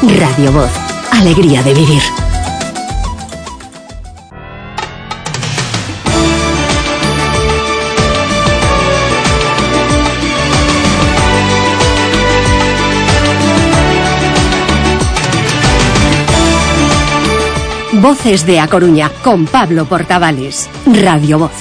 Radio Voz. Alegría de vivir. Voces de A Coruña, con Pablo Portavales. Radio Voz.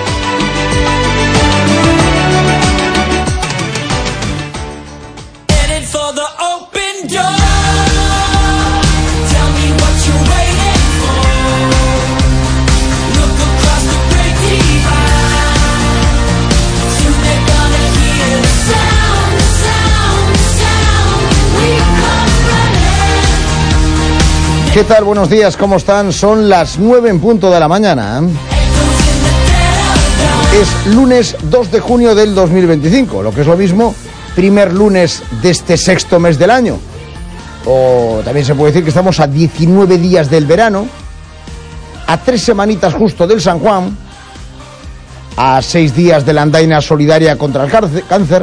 ¿Qué tal? Buenos días, ¿cómo están? Son las 9 en punto de la mañana. Es lunes 2 de junio del 2025, lo que es lo mismo, primer lunes de este sexto mes del año. O también se puede decir que estamos a 19 días del verano, a 3 semanitas justo del San Juan, a 6 días de la andaina solidaria contra el cáncer,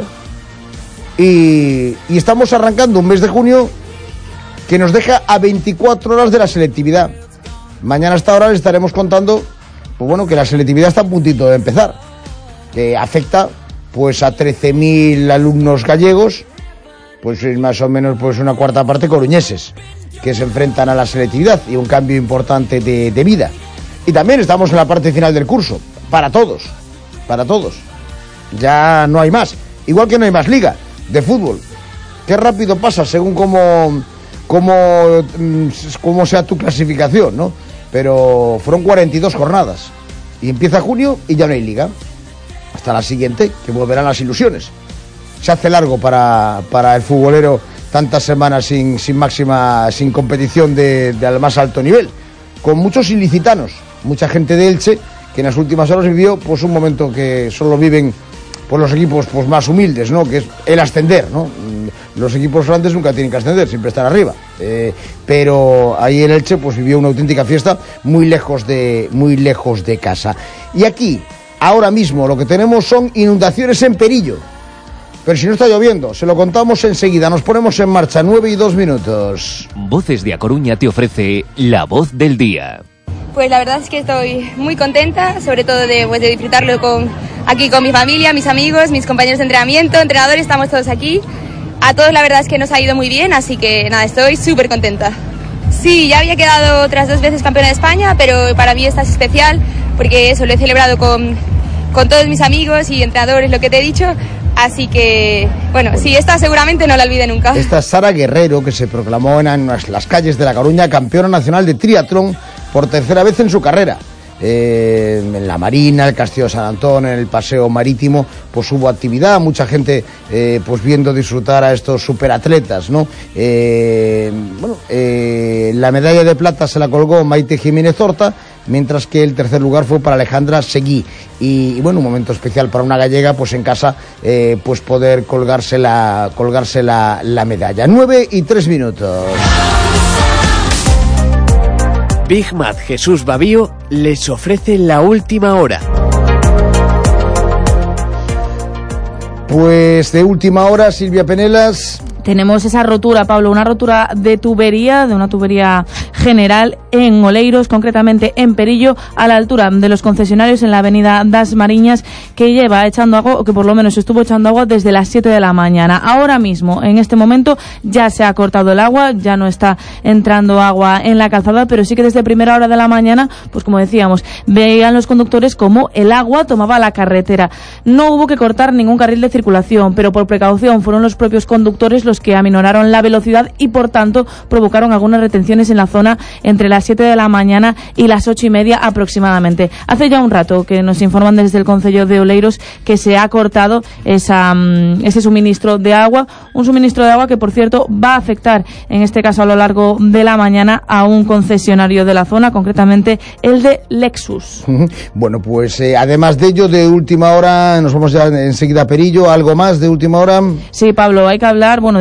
y estamos arrancando un mes de junio que nos deja a 24 horas de la selectividad. Mañana a esta hora les estaremos contando, pues bueno, que la selectividad está a puntito de empezar, que afecta pues a 13.000 alumnos gallegos, pues es más o menos pues una cuarta parte coruñeses, que se enfrentan a la selectividad y un cambio importante de vida. Y también estamos en la parte final del curso, para todos, ya no hay más, igual que no hay más liga de fútbol. Qué rápido pasa según cómo sea tu clasificación, ¿no? Pero fueron 42 jornadas y empieza junio y ya no hay liga hasta la siguiente, que volverán las ilusiones. Se hace largo para el futbolero tantas semanas sin competición al más alto nivel, con muchos ilicitanos, mucha gente de Elche que en las últimas horas vivió pues un momento que solo viven pues los equipos pues más humildes, ¿no? Que es el ascender, ¿no? Los equipos grandes nunca tienen que ascender, siempre están arriba. Pero ahí en Elche pues vivió una auténtica fiesta muy lejos de casa. Y aquí, ahora mismo, lo que tenemos son inundaciones en Perillo. Pero si no está lloviendo, se lo contamos enseguida. Nos ponemos en marcha, 9 y 2 minutos. Voces de A Coruña te ofrece la voz del día. Pues la verdad es que estoy muy contenta, sobre todo de disfrutarlo aquí con mi familia, mis amigos, mis compañeros de entrenamiento, entrenadores, estamos todos aquí. A todos la verdad es que nos ha ido muy bien, así que nada, estoy súper contenta. Sí, ya había quedado otras 2 veces campeona de España, pero para mí esta es especial, porque eso, lo he celebrado con todos mis amigos y entrenadores, lo que te he dicho. Así que, bueno, sí, esta seguramente no la olvide nunca. Esta es Sara Guerrero, que se proclamó en las calles de La Coruña campeona nacional de triatlón por tercera vez en su carrera. En la Marina, el Castillo de San Antón, en el Paseo Marítimo, pues hubo actividad, mucha gente pues viendo disfrutar a estos superatletas, ¿no? La medalla de plata se la colgó Maite Jiménez Horta, mientras que el tercer lugar fue para Alejandra Seguí. Y bueno, un momento especial para una gallega, pues en casa, pues poder colgarse la medalla. 9 y 3 minutos. Big Mac Jesús Babío les ofrece la última hora. Pues de última hora, Silvia Penelas. Tenemos esa rotura, Pablo, una rotura de una tubería general en Oleiros, concretamente en Perillo, a la altura de los concesionarios en la avenida Das Mariñas, que lleva echando agua, o que por lo menos estuvo echando agua desde las 7 de la mañana. Ahora mismo, en este momento, ya se ha cortado el agua, ya no está entrando agua en la calzada, pero sí que desde primera hora de la mañana, pues como decíamos, veían los conductores como el agua tomaba la carretera. No hubo que cortar ningún carril de circulación, pero por precaución fueron los propios conductores los que aminoraron la velocidad y por tanto provocaron algunas retenciones en la zona entre las 7 de la mañana y las 8:30 aproximadamente. Hace ya un rato que nos informan desde el concello de Oleiros que se ha cortado ese suministro de agua, un suministro de agua que por cierto va a afectar en este caso a lo largo de la mañana a un concesionario de la zona, concretamente el de Lexus. Bueno, pues además de ello, de última hora, nos vamos ya enseguida a Perillo. ¿Algo más de última hora? Sí, Pablo, hay que hablar, bueno,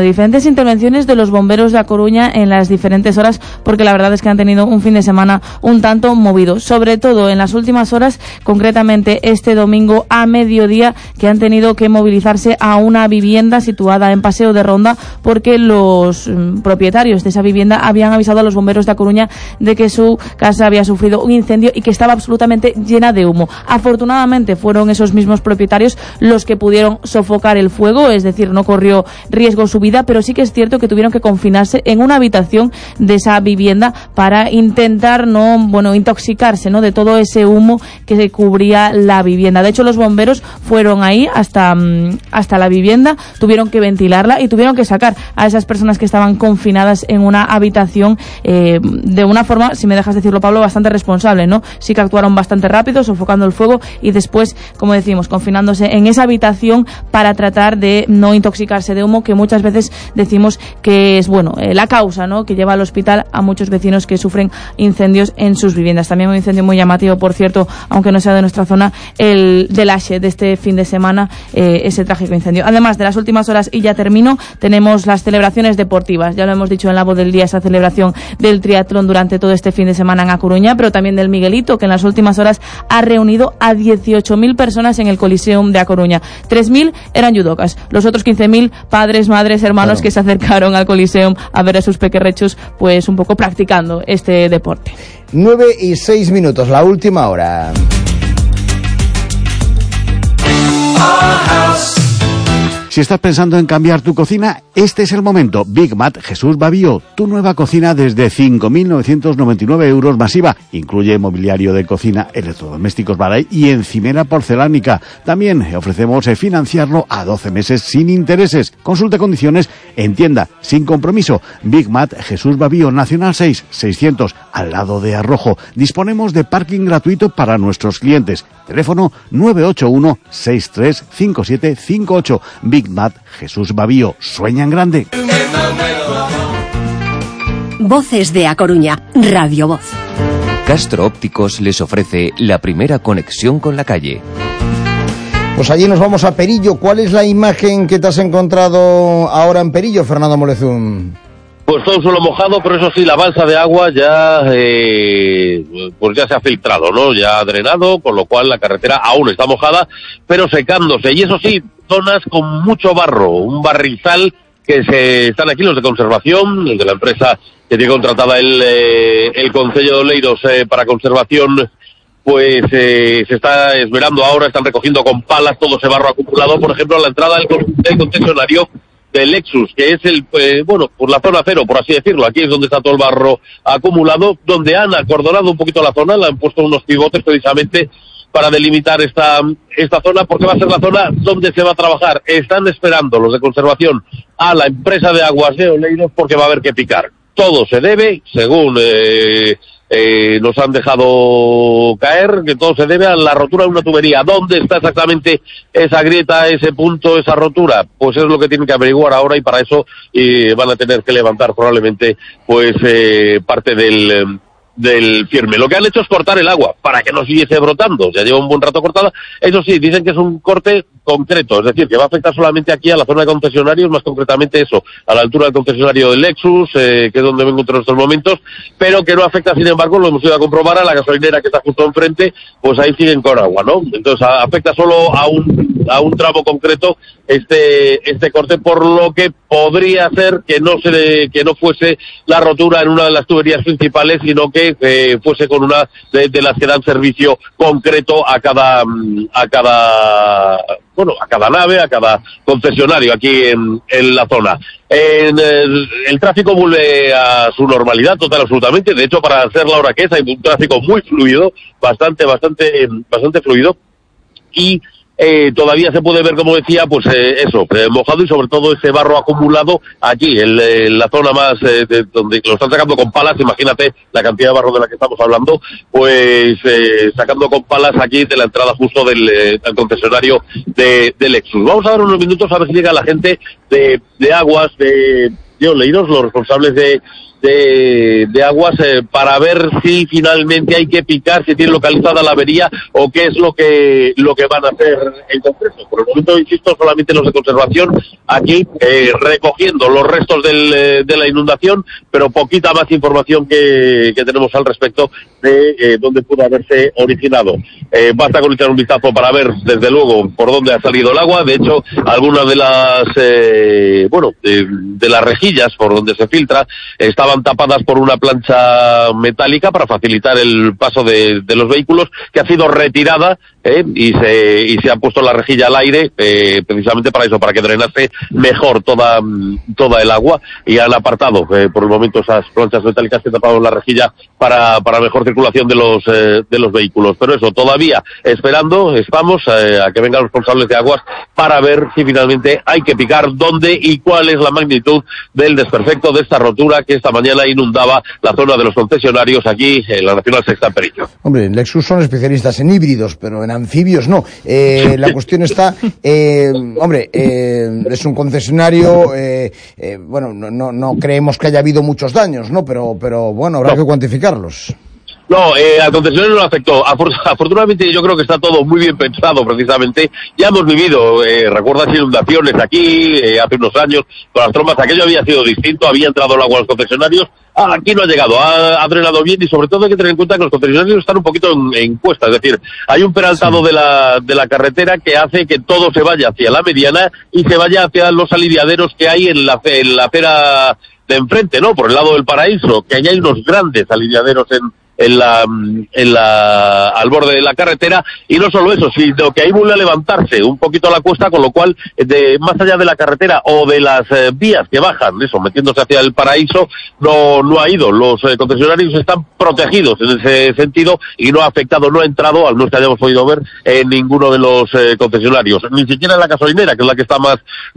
diferentes intervenciones de los bomberos de A Coruña en las diferentes horas, porque la verdad es que han tenido un fin de semana un tanto movido, sobre todo en las últimas horas, concretamente este domingo a mediodía, que han tenido que movilizarse a una vivienda situada en Paseo de Ronda, porque los propietarios de esa vivienda habían avisado a los bomberos de A Coruña de que su casa había sufrido un incendio y que estaba absolutamente llena de humo. Afortunadamente fueron esos mismos propietarios los que pudieron sofocar el fuego, es decir, no corrió riesgo su vida, pero sí que es cierto que tuvieron que confinarse en una habitación de esa vivienda para intentar intoxicarse, de todo ese humo que se cubría la vivienda. De hecho, los bomberos fueron ahí hasta la vivienda, tuvieron que ventilarla y tuvieron que sacar a esas personas que estaban confinadas en una habitación de una forma, si me dejas decirlo, Pablo, bastante responsable, ¿no? Sí que actuaron bastante rápido, sofocando el fuego y después, como decimos, confinándose en esa habitación para tratar de no intoxicarse de humo, que muchas veces decimos que es, la causa, ¿no?, que lleva al hospital a muchos vecinos que sufren incendios en sus viviendas. También un incendio muy llamativo, por cierto, aunque no sea de nuestra zona, el del Axe de este fin de semana, ese trágico incendio. Además de las últimas horas, y ya termino, tenemos las celebraciones deportivas. Ya lo hemos dicho en La Voz del Día, esa celebración del triatlón durante todo este fin de semana en A Coruña, pero también del Miguelito, que en las últimas horas ha reunido a 18.000 personas en el Coliseum de A Coruña. 3.000 eran judocas, los otros 15.000 padres, madres, hermanos, que se acercaron al Coliseum a ver a sus pequerrechos, pues un poco practicando este deporte. 9:06, la última hora. Si estás pensando en cambiar tu cocina, este es el momento. Big Mat Jesús Bavío, tu nueva cocina desde 5.999 euros masiva. Incluye mobiliario de cocina, electrodomésticos Baray y encimera porcelánica. También ofrecemos financiarlo a 12 meses sin intereses. Consulta condiciones en tienda, sin compromiso. Big Mat Jesús Bavío, Nacional 6, 600, al lado de Arrojo. Disponemos de parking gratuito para nuestros clientes. Teléfono 981 635758. Big Mat Jesús Bavío, sueña en grande. Voces de A Coruña, Radio Voz. Castro Ópticos les ofrece la primera conexión con la calle. Pues allí nos vamos a Perillo. ¿Cuál es la imagen que te has encontrado ahora en Perillo, Fernando Molezún? Pues todo un suelo mojado, pero eso sí, la balsa de agua ya pues ya se ha filtrado, ¿no? Ya ha drenado, con lo cual la carretera aún está mojada, pero secándose. Y eso sí, zonas con mucho barro, un barrizal que se están aquí los de conservación, el de la empresa que tiene contratada el Concello de Oleiros para conservación, pues se está esmerando ahora, están recogiendo con palas todo ese barro acumulado, por ejemplo, a la entrada del concesionario del Lexus, que es por la zona cero, por así decirlo. Aquí es donde está todo el barro acumulado, donde han acordonado un poquito la zona, le han puesto unos pivotes precisamente para delimitar esta zona, porque va a ser la zona donde se va a trabajar. Están esperando los de conservación a la empresa de aguas de Oleiros, porque va a haber que picar. Todo se debe, según nos han dejado caer, que todo se debe a la rotura de una tubería. ¿Dónde está exactamente esa grieta, ese punto, esa rotura? Pues es lo que tienen que averiguar ahora, y para eso van a tener que levantar probablemente parte del firme. Lo que han hecho es cortar el agua para que no siguiese brotando. Ya lleva un buen rato cortada. Eso sí, dicen que es un corte concreto, es decir, que va a afectar solamente aquí a la zona de concesionarios, más concretamente eso, a la altura del concesionario del Lexus, que es donde me encuentro en estos momentos, pero que no afecta, sin embargo, lo hemos ido a comprobar, a la gasolinera que está justo enfrente, pues ahí siguen con agua, ¿no? Entonces afecta solo a un tramo concreto este corte, por lo que podría ser que no fuese la rotura en una de las tuberías principales, sino que fuese con una de las que dan servicio concreto a cada nave, a cada concesionario aquí en la zona. El tráfico vuelve a su normalidad total, absolutamente. De hecho, para hacer la hora que es, hay un tráfico muy fluido, bastante fluido, y todavía se puede ver, como decía, pues mojado, y sobre todo ese barro acumulado aquí en la zona más donde lo están sacando con palas. Imagínate la cantidad de barro de la que estamos hablando, pues sacando con palas aquí de la entrada justo del concesionario de Lexus. Vamos a dar unos minutos a ver si llega la gente de aguas de Oleiros, los responsables de aguas, para ver si finalmente hay que picar, si tiene localizada la avería o qué es lo que van a hacer en concreto. Por el momento, insisto, solamente los de conservación aquí recogiendo los restos de la inundación, pero poquita más información que tenemos al respecto de dónde pudo haberse originado. Basta con echar un vistazo para ver, desde luego, por dónde ha salido el agua. De hecho, algunas de las de las rejillas por donde se filtra estaban tapadas por una plancha metálica para facilitar el paso de los vehículos, que ha sido retirada y se ha puesto la rejilla al aire precisamente para eso, para que drenase mejor toda el agua, y han apartado por el momento esas planchas metálicas que tapaban la rejilla para mejor circulación de los vehículos. Pero eso, todavía esperando estamos a que vengan los responsables de aguas para ver si finalmente hay que picar, dónde y cuál es la magnitud del desperfecto de esta rotura que esta mañana inundaba la zona de los concesionarios aquí en la Nacional Sexta en Perillo. Hombre, en Lexus son especialistas en híbridos, pero en anfibios no. La cuestión está, es un concesionario, no creemos que haya habido muchos daños, ¿no? Pero bueno, habrá que cuantificarlos. No, al concesionario no le afectó. Afortunadamente yo creo que está todo muy bien pensado, precisamente. Ya hemos vivido, recuerdas, inundaciones aquí hace unos años con las trombas. Aquello había sido distinto, había entrado el agua a los concesionarios. Aquí no ha llegado, ha drenado bien, y sobre todo hay que tener en cuenta que los concesionarios están un poquito en cuesta. Es decir, hay un peraltado de la carretera que hace que todo se vaya hacia la mediana y se vaya hacia los aliviaderos que hay en la acera de enfrente, ¿no? Por el lado del Paraíso, que allá hay unos grandes aliviaderos al borde de la carretera, y no solo eso, sino que ahí vuelve a levantarse un poquito la cuesta, con lo cual más allá de la carretera o de las vías que bajan, eso, metiéndose hacia el Paraíso, no ha ido. Los concesionarios están protegidos en ese sentido y no ha afectado, no ha entrado, al menos que hayamos podido ver, en ninguno de los concesionarios, ni siquiera en la gasolinera, que es la que está más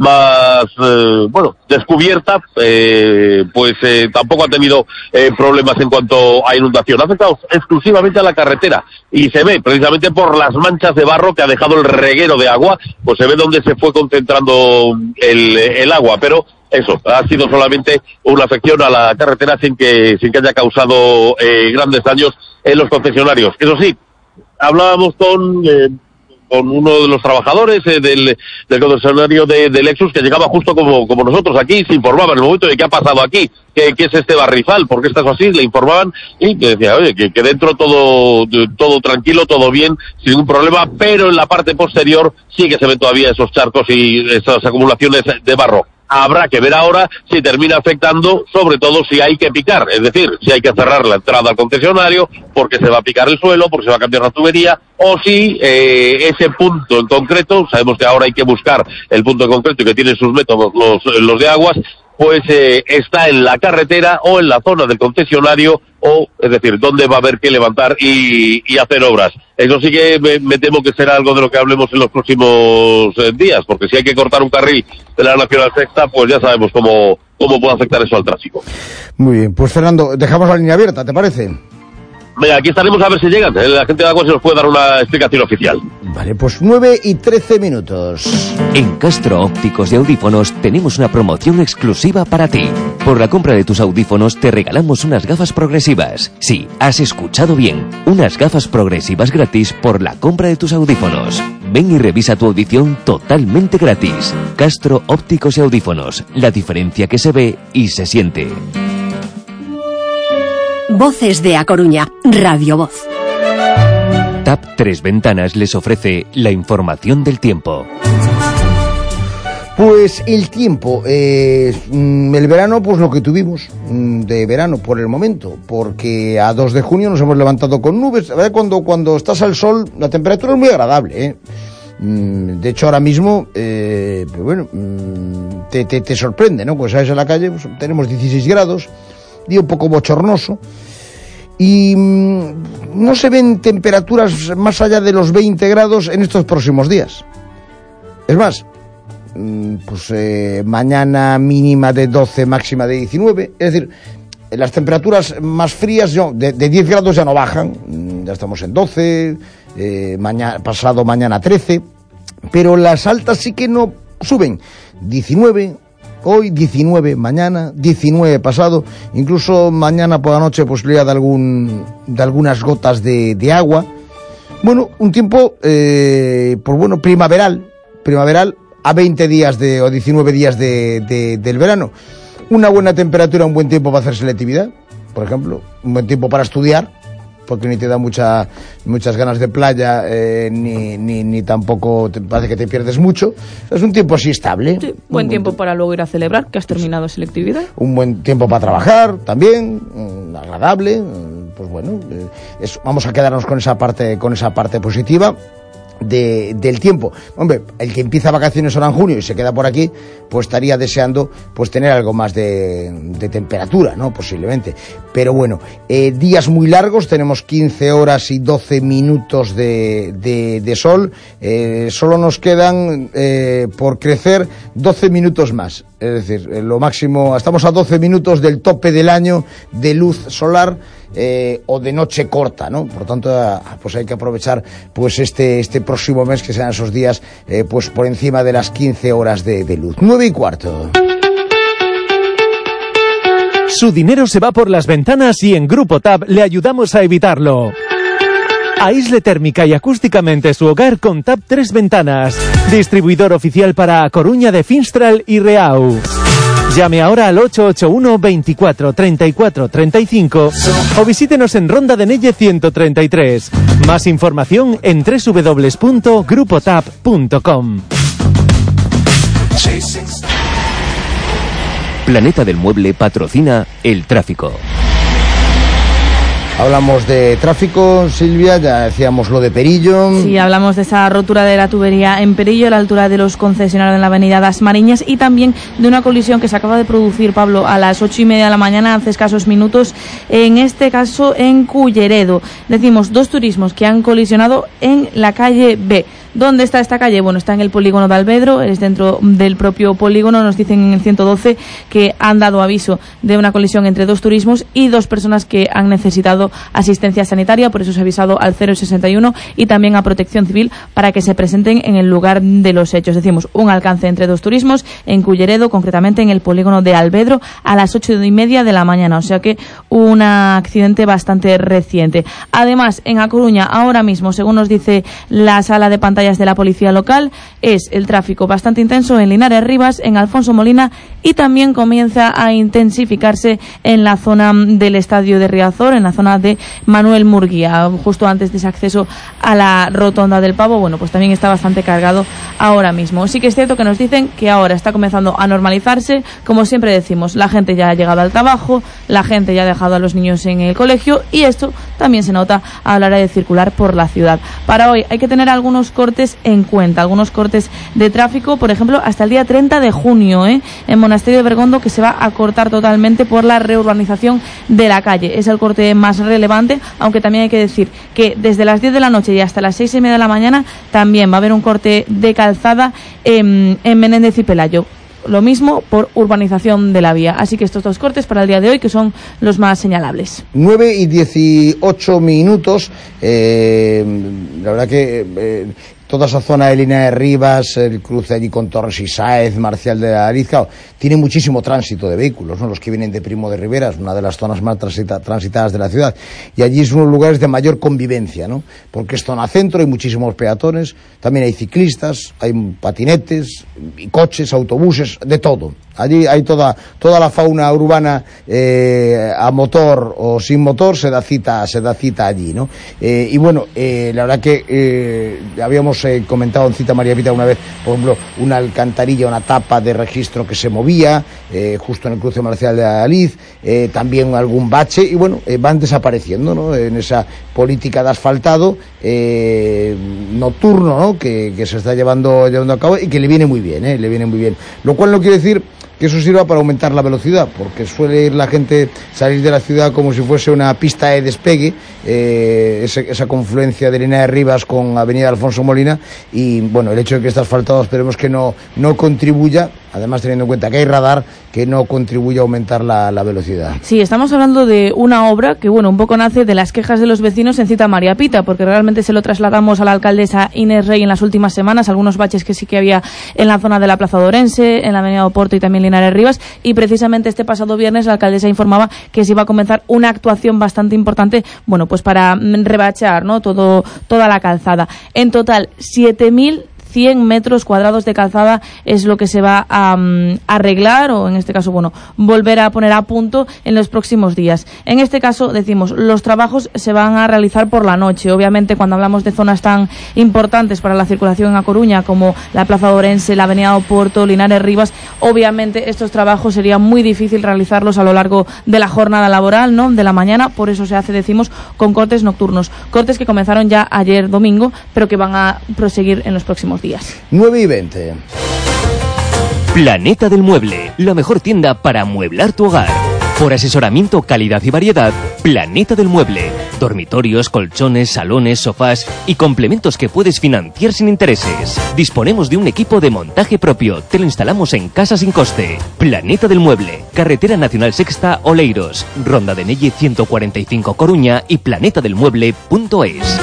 descubierta, tampoco ha tenido problemas en cuanto a inundación. Ha afectado exclusivamente a la carretera, y se ve precisamente por las manchas de barro que ha dejado el reguero de agua, pues se ve donde se fue concentrando el agua, pero eso, ha sido solamente una afección a la carretera sin que haya causado grandes daños en los concesionarios. Eso sí, hablábamos con uno de los trabajadores del concesionario de Lexus, que llegaba justo como nosotros aquí, se informaba en el momento de qué ha pasado aquí, qué es este barrizal, por qué está así, le informaban, y que decía, oye, que dentro todo tranquilo, todo bien, sin ningún problema, pero en la parte posterior sí que se ven todavía esos charcos y esas acumulaciones de barro. Habrá que ver ahora si termina afectando, sobre todo si hay que picar, es decir, si hay que cerrar la entrada al concesionario porque se va a picar el suelo, porque se va a cambiar la tubería, o si ese punto en concreto, sabemos que ahora hay que buscar el punto en concreto y que tienen sus métodos los de aguas, pues está en la carretera o en la zona del concesionario, o es decir, dónde va a haber que levantar y hacer obras. Eso sí que me temo que será algo de lo que hablemos en los próximos días, porque si hay que cortar un carril de la Nacional Sexta, pues ya sabemos cómo puede afectar eso al tráfico. Muy bien, pues Fernando, dejamos la línea abierta, ¿te parece? Venga, aquí estaremos a ver si llegan. La gente de Agua se nos puede dar una explicación oficial. Vale, pues 9:13. En Castro Ópticos y Audífonos tenemos una promoción exclusiva para ti. Por la compra de tus audífonos te regalamos unas gafas progresivas. Sí, has escuchado bien. Unas gafas progresivas gratis por la compra de tus audífonos. Ven y revisa tu audición totalmente gratis. Castro Ópticos y Audífonos. La diferencia que se ve y se siente. Voces de A Coruña, Radio Voz. TAP Tres Ventanas les ofrece la información del tiempo. Pues el tiempo, el verano, pues lo que tuvimos de verano por el momento, porque a 2 de junio nos hemos levantado con nubes. La verdad, cuando estás al sol, la temperatura es muy agradable, De hecho, ahora mismo, te sorprende, ¿no? Pues sales a la calle, pues, tenemos 16 grados, día un poco bochornoso, y no se ven temperaturas más allá de los 20 grados en estos próximos días. Es más, mañana mínima de 12, máxima de 19, es decir, las temperaturas más frías de 10 grados ya no bajan, ya estamos en 12, pasado mañana 13, pero las altas sí que no suben, 19, Hoy 19, mañana 19 pasado, incluso mañana por la noche posibilidad de algunas gotas de agua. Bueno, un tiempo, pues bueno, primaveral a 20 días o 19 días del verano. Una buena temperatura, un buen tiempo para hacer selectividad, por ejemplo, un buen tiempo para estudiar, porque ni te da muchas ganas de playa, ni tampoco te parece que te pierdes mucho. Es un tiempo así estable. Sí, buen tiempo para luego ir a celebrar que has terminado selectividad. Un buen tiempo para trabajar también, agradable. Pues bueno, vamos a quedarnos con esa parte positiva del tiempo. Hombre, el que empieza vacaciones ahora en junio y se queda por aquí, pues estaría deseando pues tener algo más de temperatura, ¿no? Posiblemente. Pero bueno, días muy largos, tenemos 15 horas y 12 minutos de sol. Solo nos quedan por crecer 12 minutos más. Es decir, lo máximo, estamos a 12 minutos del tope del año de luz solar, o de noche corta, ¿no? Por lo tanto, pues hay que aprovechar pues este próximo mes, que sean esos días pues por encima de las 15 horas de luz. 9:15. Su dinero se va por las ventanas y en Grupo TAP le ayudamos a evitarlo. Aísle térmica y acústicamente su hogar con TAP 3 Ventanas. Distribuidor oficial para A Coruña de Finstral y Reau. Llame ahora al 881 24 34 35 o visítenos en Ronda de Nelle 133. Más información en www.grupotap.com. Planeta del Mueble patrocina el tráfico. Hablamos de tráfico, Silvia, ya decíamos lo de Perillo. Sí, hablamos de esa rotura de la tubería en Perillo, a la altura de los concesionarios en la avenida Das Mariñas, y también de una colisión que se acaba de producir, Pablo, a las 8:30 de la mañana, hace escasos minutos, en este caso en Culleredo. Decimos, 2 turismos que han colisionado en la calle B. ¿Dónde está esta calle? Bueno, está en el polígono de Albedro, es dentro del propio polígono. Nos dicen en el 112 que han dado aviso de una colisión entre 2 turismos y 2 personas que han necesitado asistencia sanitaria, por eso se ha avisado al 061 y también a Protección Civil para que se presenten en el lugar de los hechos. Decimos, un alcance entre 2 turismos en Culleredo, concretamente en el polígono de Albedro, a las 8:30 de la mañana, o sea que un accidente bastante reciente. Además, en A Coruña, ahora mismo, según nos dice la sala de pantalla de la policía local, es el tráfico bastante intenso en Linares Rivas, en Alfonso Molina, y también comienza a intensificarse en la zona del estadio de Riazor, en la zona de Manuel Murguía, justo antes de ese acceso a la rotonda del Pavo. Bueno, pues también está bastante cargado ahora mismo. Sí que es cierto que nos dicen que ahora está comenzando a normalizarse. Como siempre decimos, la gente ya ha llegado al trabajo, la gente ya ha dejado a los niños en el colegio, y esto también se nota a la hora de circular por la ciudad. Para hoy hay que tener algunos cortes en cuenta, algunos cortes de tráfico, por ejemplo, hasta el día 30 de junio, en Monasterio de Bergondo, que se va a cortar totalmente por la reurbanización de la calle. Es el corte más relevante, aunque también hay que decir que desde las 10 de la noche y hasta las 6:30 de la mañana también va a haber un corte de calzada en Menéndez y Pelayo. Lo mismo por urbanización de la vía. Así que estos 2 cortes para el día de hoy, que son los más señalables. 9:18. La verdad que toda esa zona de Linares Rivas, el cruce allí con Torres y Sáez, Marcial de la Liz, tiene muchísimo tránsito de vehículos, ¿no? Los que vienen de Primo de Rivera, es una de las zonas más transitadas de la ciudad, y allí es uno de los lugares de mayor convivencia, ¿no? Porque es zona centro, hay muchísimos peatones, también hay ciclistas, hay patinetes, y coches, autobuses, de todo. Allí hay toda la fauna urbana, a motor o sin motor, se da cita allí, ¿no? Y bueno, la verdad que habíamos comentado en Cita María Pita una vez, por ejemplo, una alcantarilla, una tapa de registro que se movía justo en el cruce Marcial de la Liz, también algún bache, y bueno, van desapareciendo, ¿no? En esa política de asfaltado nocturno, ¿no? Que se está llevando a cabo, y que le viene muy bien, le viene muy bien. Lo cual no quiere decir que eso sirva para aumentar la velocidad, porque suele ir la gente, salir de la ciudad como si fuese una pista de despegue, esa confluencia de Linares Rivas con Avenida Alfonso Molina, y bueno, el hecho de que esté asfaltado esperemos que no contribuya además teniendo en cuenta que hay radar que no contribuye a aumentar la velocidad. Sí, estamos hablando de una obra que, bueno, un poco nace de las quejas de los vecinos en Cita María Pita, porque realmente se lo trasladamos a la alcaldesa Inés Rey en las últimas semanas, algunos baches que sí que había en la zona de la Plaza de Orense, en la avenida Oporto y también Linares Rivas, y precisamente este pasado viernes la alcaldesa informaba que se iba a comenzar una actuación bastante importante, bueno, pues para rebachar, ¿no?, toda la calzada. En total, 7.100 metros cuadrados de calzada es lo que se va a arreglar, o en este caso, bueno, volver a poner a punto en los próximos días. En este caso, decimos, los trabajos se van a realizar por la noche. Obviamente, cuando hablamos de zonas tan importantes para la circulación en A Coruña como la Plaza de Orense, la avenida Oporto, Linares Rivas, obviamente estos trabajos sería muy difícil realizarlos a lo largo de la jornada laboral, ¿no?, de la mañana. Por eso se hace, decimos, con cortes nocturnos. Cortes que comenzaron ya ayer domingo, pero que van a proseguir en los próximos días. 9:20. Planeta del Mueble, la mejor tienda para amueblar tu hogar. Por asesoramiento, calidad y variedad, Planeta del Mueble. Dormitorios, colchones, salones, sofás y complementos que puedes financiar sin intereses. Disponemos de un equipo de montaje propio. Te lo instalamos en casa sin coste. Planeta del Mueble, Carretera Nacional Sexta, Oleiros, Ronda de Nelle 145 Coruña y planetadelmueble.es.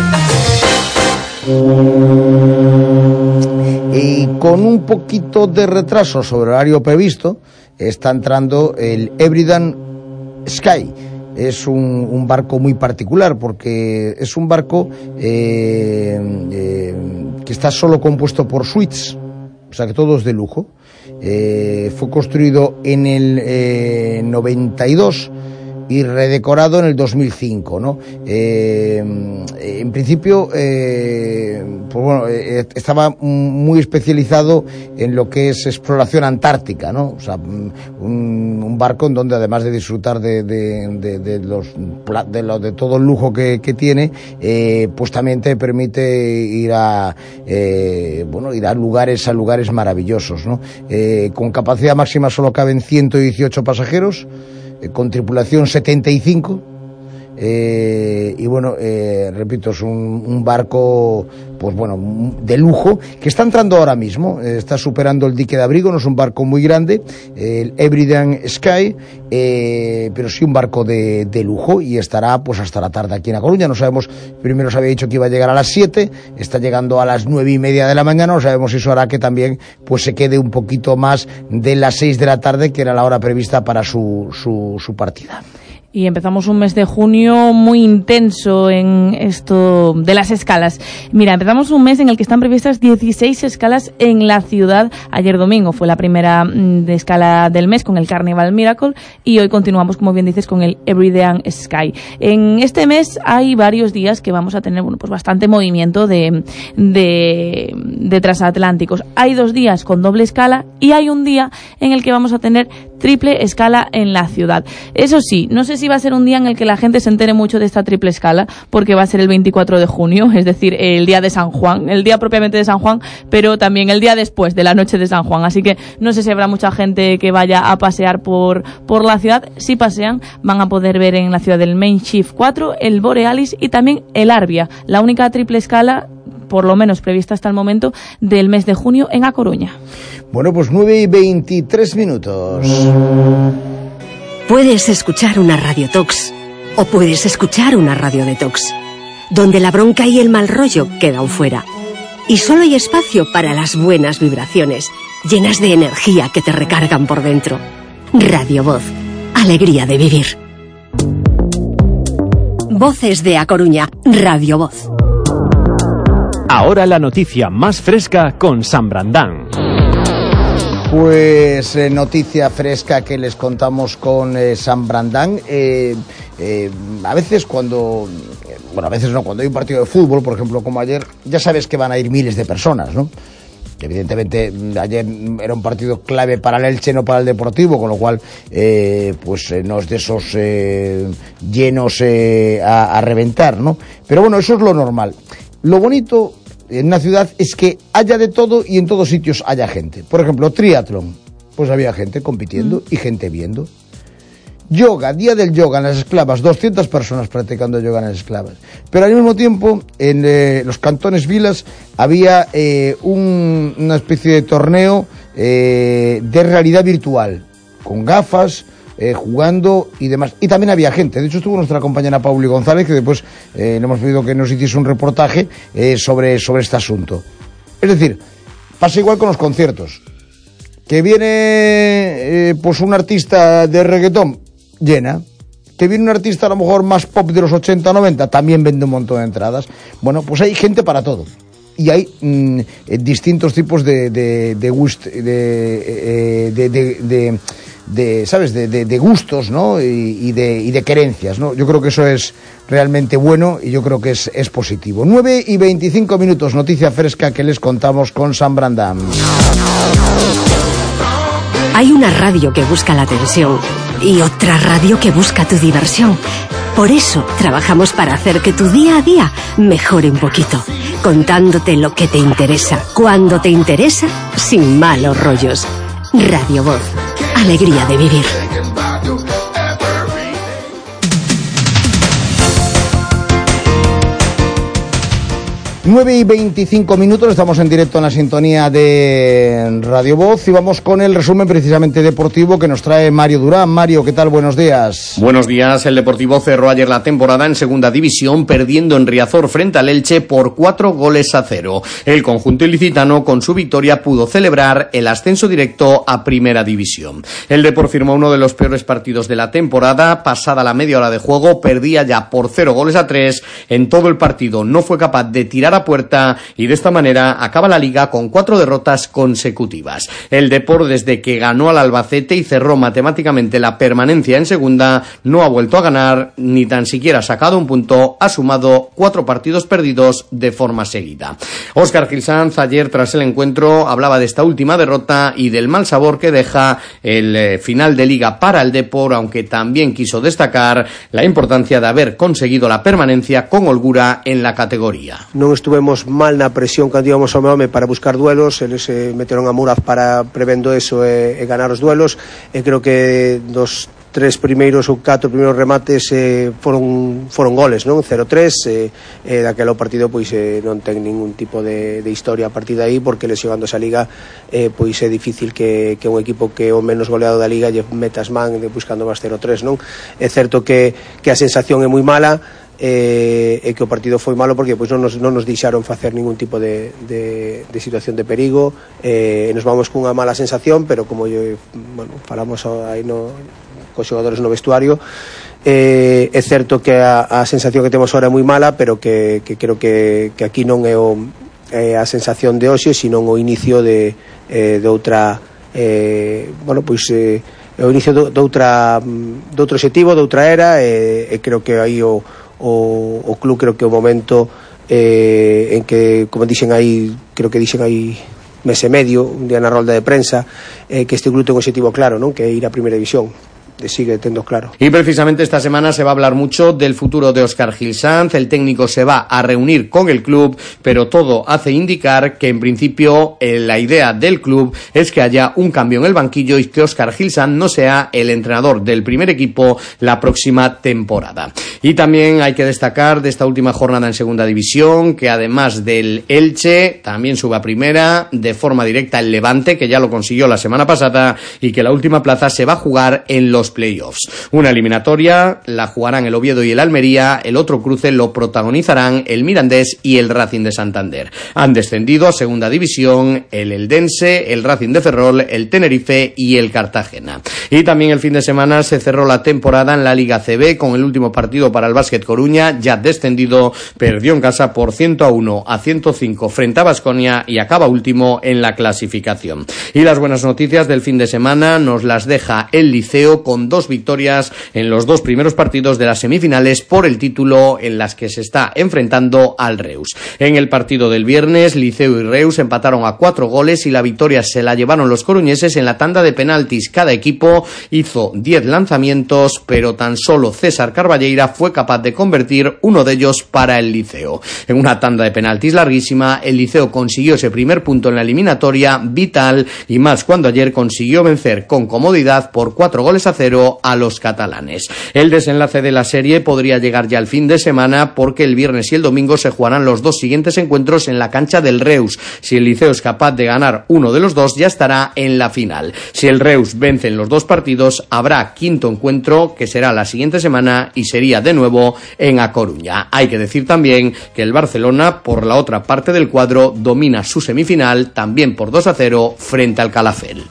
Y con un poquito de retraso sobre el horario previsto, está entrando el Everyday Sky. Es un barco muy particular porque es un barco que está solo compuesto por suites, o sea que todo es de lujo. Fue construido en el 92 y redecorado en el 2005, ¿no? En principio, pues bueno, estaba muy especializado en lo que es exploración antártica, ¿no? O sea, un barco en donde, además de disfrutar de todo el lujo que tiene, pues también te permite ir a lugares maravillosos, ¿no? Con capacidad máxima solo caben 118 pasajeros, con tripulación 75, y bueno, repito, es un barco, pues bueno, de lujo, que está entrando ahora mismo, está superando el dique de Abrigo. No es un barco muy grande, el Everyday Sky, pero sí un barco de lujo, y estará pues hasta la tarde aquí en A Coruña. No sabemos, primero se había dicho que iba a llegar a las 7, está llegando a las 9:30 de la mañana. No sabemos si eso hará que también pues se quede un poquito más de las 6 de la tarde, que era la hora prevista para su partida. Y empezamos un mes de junio muy intenso en esto de las escalas. Mira, empezamos un mes en el que están previstas 16 escalas en la ciudad. Ayer domingo fue la primera de escala del mes con el Carnival Miracle, y hoy continuamos, como bien dices, con el Everyday Sky. En este mes hay varios días que vamos a tener, bueno, pues bastante movimiento de transatlánticos. Hay 2 días con doble escala y hay un día en el que vamos a tener triple escala en la ciudad. Eso sí, no sé si va a ser un día en el que la gente se entere mucho de esta triple escala, porque va a ser el 24 de junio, es decir, el día de San Juan, el día propiamente de San Juan, pero también el día después de la noche de San Juan. Así que no sé si habrá mucha gente que vaya a pasear por la ciudad. Si pasean, van a poder ver en la ciudad del Main Shift 4, el Borealis y también el Arbia, la única triple escala, por lo menos prevista hasta el momento, del mes de junio en A Coruña. Bueno, pues 9:23. Puedes escuchar una Radio Tox o puedes escuchar una Radio Detox, donde la bronca y el mal rollo quedan fuera. Y solo hay espacio para las buenas vibraciones, llenas de energía que te recargan por dentro. Radio Voz, alegría de vivir. Voces de A Coruña, Radio Voz. Ahora la noticia más fresca con San Brandán. Pues noticia fresca que les contamos con San Brandán. A veces cuando hay un partido de fútbol, por ejemplo, como ayer, ya sabes que van a ir miles de personas, ¿no? Evidentemente, ayer era un partido clave para el Elche, no para el Deportivo, con lo cual, no es de esos llenos a reventar, ¿no? Pero bueno, eso es lo normal. Lo bonito en una ciudad es que haya de todo y en todos sitios haya gente. Por ejemplo, triatlón, pues había gente compitiendo y gente viendo. Yoga, día del yoga en las Esclavas, 200 personas practicando yoga en las Esclavas. Pero al mismo tiempo, en los cantones Vilas había una especie de torneo de realidad virtual, con gafas, jugando y demás. Y también había gente. De hecho, estuvo nuestra compañera Pauli González, que después le hemos pedido que nos hiciese un reportaje sobre este asunto. Es decir, pasa igual con los conciertos. Que viene pues un artista de reggaetón, llena. Que viene un artista a lo mejor más pop de los 80 o 90, también vende un montón de entradas. Bueno, pues hay gente para todo. Y hay distintos tipos de ¿sabes? De gustos, ¿no? Y de querencias, ¿no? Yo creo que eso es realmente bueno y yo creo que es positivo. 9:25, noticia fresca que les contamos con Sam Brandam. Hay una radio que busca la atención y otra radio que busca tu diversión. Por eso trabajamos para hacer que tu día a día mejore un poquito, contándote lo que te interesa, cuando te interesa, sin malos rollos. Radio Voz, alegría de vivir. 9:25, estamos en directo en la sintonía de Radio Voz y vamos con el resumen precisamente deportivo que nos trae Mario Durán. Mario, ¿qué tal? Buenos días. Buenos días. El Deportivo cerró ayer la temporada en segunda división, perdiendo en Riazor frente al Elche por 4-0. El conjunto ilicitano con su victoria pudo celebrar el ascenso directo a primera división. El Depor firmó uno de los peores partidos de la temporada. Pasada la media hora de juego, perdía ya por 0-3. En todo el partido no fue capaz de tirar a puerta y de esta manera acaba la liga con 4 derrotas consecutivas. El Depor, desde que ganó al Albacete y cerró matemáticamente la permanencia en segunda, no ha vuelto a ganar, ni tan siquiera ha sacado un punto, ha sumado 4 partidos perdidos de forma seguida. Óscar Gil Sanz ayer tras el encuentro hablaba de esta última derrota y del mal sabor que deja el final de liga para el Depor, aunque también quiso destacar la importancia de haber conseguido la permanencia con holgura en la categoría. Non estuvemos mal na presión cando íbamos ao home para buscar duelos, eles meteron a Muraz para prevendo eso e ganar os duelos, e creo que dos 3 primeiros ou 4 primeiros remates foron goles, non? 0-3, daquela o partido pois non ten ningún tipo de historia a partir de aí, porque lesionando esa liga pois é difícil que un equipo que é o menos goleado da liga lle metas man buscando máis 0-3, non? É certo que a sensación é moi mala, e que o partido foi malo porque pois non nos deixaron facer ningún tipo de situación de perigo, nos vamos cunha mala sensación, pero como falamos aí cos xogadores no vestuario, é certo que a sensación que temos ahora é moi mala, pero que creo que aquí non é a sensación de hoxe, sino o inicio de outra o inicio de outro objetivo, de outra era, e creo que aí o club, creo que o momento en que, como dixen aí, creo que dixen aí mes e medio, un día na rolda de prensa, que este club ten un objetivo claro, non? Que é ir a primeira división. Sigue teniendo claro. Y precisamente esta semana se va a hablar mucho del futuro de Óscar Gil Sanz. El técnico se va a reunir con el club, pero todo hace indicar que en principio la idea del club es que haya un cambio en el banquillo y que Óscar Gil Sanz no sea el entrenador del primer equipo la próxima temporada. Y también hay que destacar de esta última jornada en segunda división que además del Elche también sube a primera de forma directa el Levante, que ya lo consiguió la semana pasada, y que la última plaza se va a jugar en los playoffs. Una eliminatoria la jugarán el Oviedo y el Almería, el otro cruce lo protagonizarán el Mirandés y el Racing de Santander. Han descendido a segunda división el Eldense, el Racing de Ferrol, el Tenerife y el Cartagena. Y también el fin de semana se cerró la temporada en la Liga CB con el último partido para el Básquet Coruña, ya descendido, perdió en casa por 101-105 frente a Baskonia y acaba último en la clasificación. Y las buenas noticias del fin de semana nos las deja el Liceo con 2 victorias en los 2 primeros partidos de las semifinales por el título en las que se está enfrentando al Reus. En el partido del viernes, Liceo y Reus empataron a 4 goles y la victoria se la llevaron los coruñeses en la tanda de penaltis. Cada equipo hizo 10 lanzamientos, pero tan solo César Carballeira fue fue capaz de convertir uno de ellos para el Liceo. En una tanda de penaltis larguísima, el Liceo consiguió ese primer punto en la eliminatoria, vital, y más cuando ayer consiguió vencer con comodidad por 4-0 a los catalanes. El desenlace de la serie podría llegar ya el fin de semana, porque el viernes y el domingo se jugarán los dos siguientes encuentros en la cancha del Reus. Si el Liceo es capaz de ganar uno de los dos, ya estará en la final. Si el Reus vence en los dos partidos, habrá quinto encuentro, que será la siguiente semana y sería de nuevo en A Coruña. Hay que decir también que el Barcelona, por la otra parte del cuadro, domina su semifinal también por 2-0 frente al Calafell.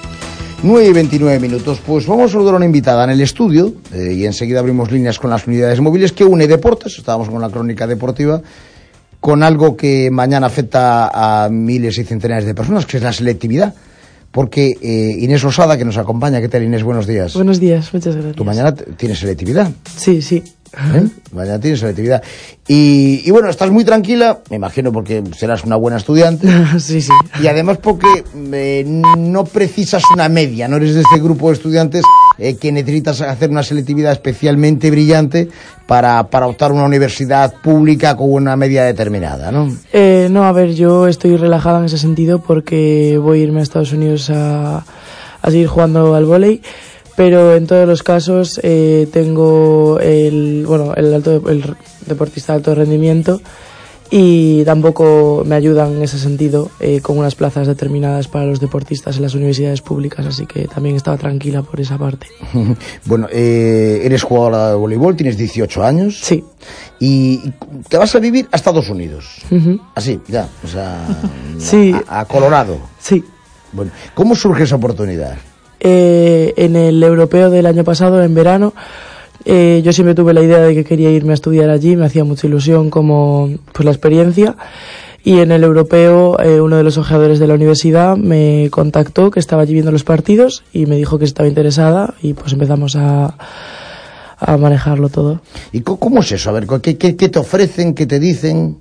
9:29. Pues vamos a saludar a una invitada en el estudio y enseguida abrimos líneas con las unidades móviles, que une deportes. Estábamos con la crónica deportiva, con algo que mañana afecta a miles y centenares de personas, que es la selectividad. Porque Inés Losada, que nos acompaña. ¿Qué tal, Inés? Buenos días. Buenos días, muchas gracias. ¿Tú mañana tienes selectividad? Sí, sí. Mañana tienes selectividad. Y bueno, estás muy tranquila, me imagino, porque serás una buena estudiante. Sí, sí. Y además porque no precisas una media, no eres de este grupo de estudiantes que necesitas hacer una selectividad especialmente brillante para optar a una universidad pública con una media determinada, ¿no? No, a ver, yo estoy relajada en ese sentido porque voy a irme a Estados Unidos a seguir jugando al vóley. Pero en todos los casos tengo el deportista de alto rendimiento, y tampoco me ayudan en ese sentido con unas plazas determinadas para los deportistas en las universidades públicas, así que también estaba tranquila por esa parte. Bueno, eres jugadora de voleibol, tienes 18 años. Sí. Y te vas a vivir a Estados Unidos. Así, ya, o sea, sí. a Colorado. Sí. Bueno, ¿cómo surge esa oportunidad? En el europeo del año pasado, en verano, yo siempre tuve la idea de que quería irme a estudiar allí, me hacía mucha ilusión como pues la experiencia, y en el europeo uno de los ojeadores de la universidad me contactó, que estaba allí viendo los partidos, y me dijo que estaba interesada, y pues empezamos a manejarlo todo. ¿Y cómo es eso? A ver, ¿qué te ofrecen? ¿Qué te dicen?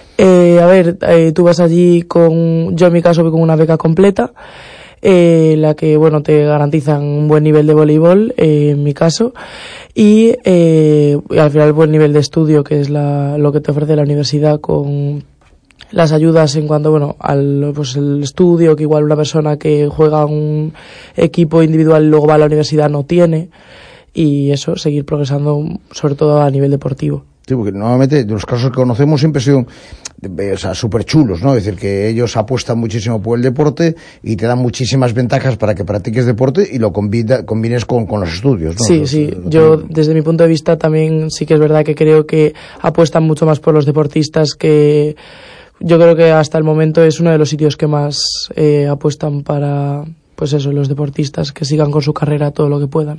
Tú vas allí yo en mi caso voy con una beca completa, la que te garantizan un buen nivel de voleibol, en mi caso, y al final buen nivel de estudio, que es lo que te ofrece la universidad, con las ayudas en cuanto al el estudio, que igual una persona que juega un equipo individual y luego va a la universidad no tiene, y eso, seguir progresando sobre todo a nivel deportivo. Sí, porque normalmente los casos que conocemos siempre son súper chulos, ¿no? Es decir, que ellos apuestan muchísimo por el deporte y te dan muchísimas ventajas para que practiques deporte y lo combines con los estudios, ¿no? Sí, sí. Yo, desde mi punto de vista, también sí que es verdad que creo que apuestan mucho más por los deportistas, que yo creo que hasta el momento es uno de los sitios que más apuestan para... pues eso, los deportistas que sigan con su carrera todo lo que puedan.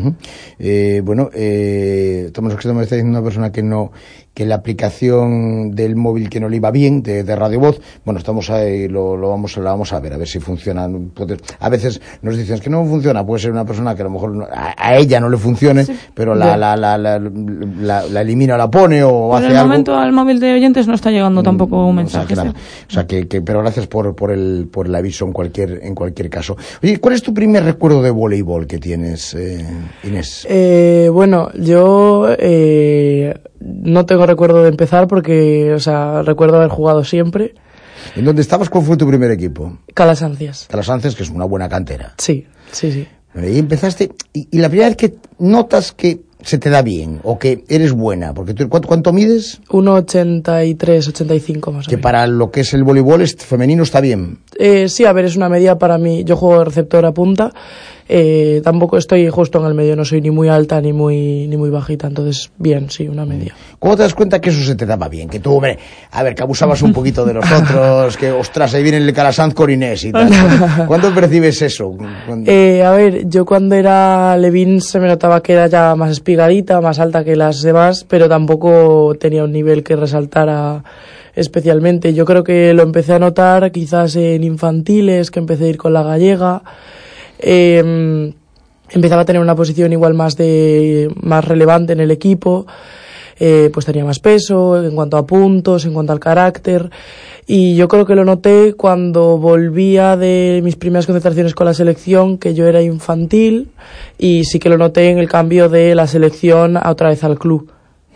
Estamos escuchando, me está diciendo una persona que la aplicación del móvil que no le iba bien, de Radio Voz, estamos ahí, la vamos a ver si funciona. A veces nos dicen que no funciona, puede ser una persona que a lo mejor a ella no le funcione, sí, pero la elimina, la pone o hace algo. Por el momento al móvil de oyentes no está llegando tampoco un mensaje. Pero gracias por el aviso en cualquier caso. Oye, ¿cuál es tu primer recuerdo de voleibol que tienes, Inés? Yo no tengo recuerdo de empezar porque, recuerdo haber jugado siempre. ¿En dónde estabas? ¿Cuál fue tu primer equipo? Calasancias. Calasancias, que es una buena cantera. Sí, sí, sí. Y empezaste, y la primera vez que notas que se te da bien, o que eres buena, porque tú, ¿cuánto mides? 1,83, 85 más o menos. Que para lo que es el voleibol femenino está bien. Sí, a ver, es una media para mí. Yo juego de receptora punta, tampoco estoy justo en el medio, no soy ni muy alta ni muy bajita, entonces bien, sí, una media. ¿Cómo te das cuenta que eso se te daba bien? Que tú, que abusabas un poquito de los otros, que ostras, ahí viene el Calasanz con Inés y tal. ¿Cuándo percibes eso? A ver, yo cuando era Levin se me notaba que era ya más espigadita, más alta que las demás, pero tampoco tenía un nivel que resaltara especialmente. Yo creo que lo empecé a notar quizás en infantiles, que empecé a ir con la gallega. Empezaba a tener una posición igual más relevante en el equipo, pues tenía más peso en cuanto a puntos, en cuanto al carácter, y yo creo que lo noté cuando volvía de mis primeras concentraciones con la selección, que yo era infantil, y sí que lo noté en el cambio de la selección a otra vez al club.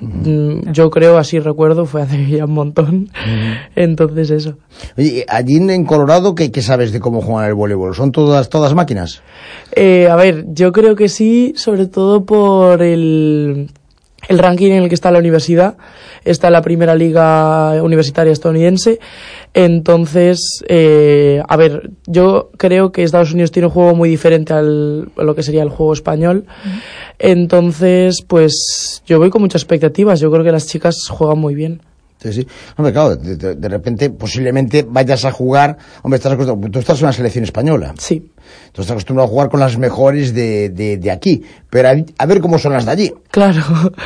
Yo creo, así recuerdo, fue hace ya un montón. Entonces eso. Oye, allí en Colorado, ¿qué sabes de cómo juegan el voleibol? ¿Son todas máquinas? A ver, yo creo que sí, sobre todo por el ranking en el que está la universidad. Está en la primera liga universitaria estadounidense. Entonces, a ver, yo creo que Estados Unidos tiene un juego muy diferente a lo que sería el juego español. Entonces, pues yo voy con muchas expectativas. Yo creo que las chicas juegan muy bien. Sí. Hombre, claro, de repente posiblemente vayas a jugar. Hombre, tú estás en una selección española. Sí. Tú estás acostumbrado a jugar con las mejores de aquí. Pero a ver cómo son las de allí. Claro.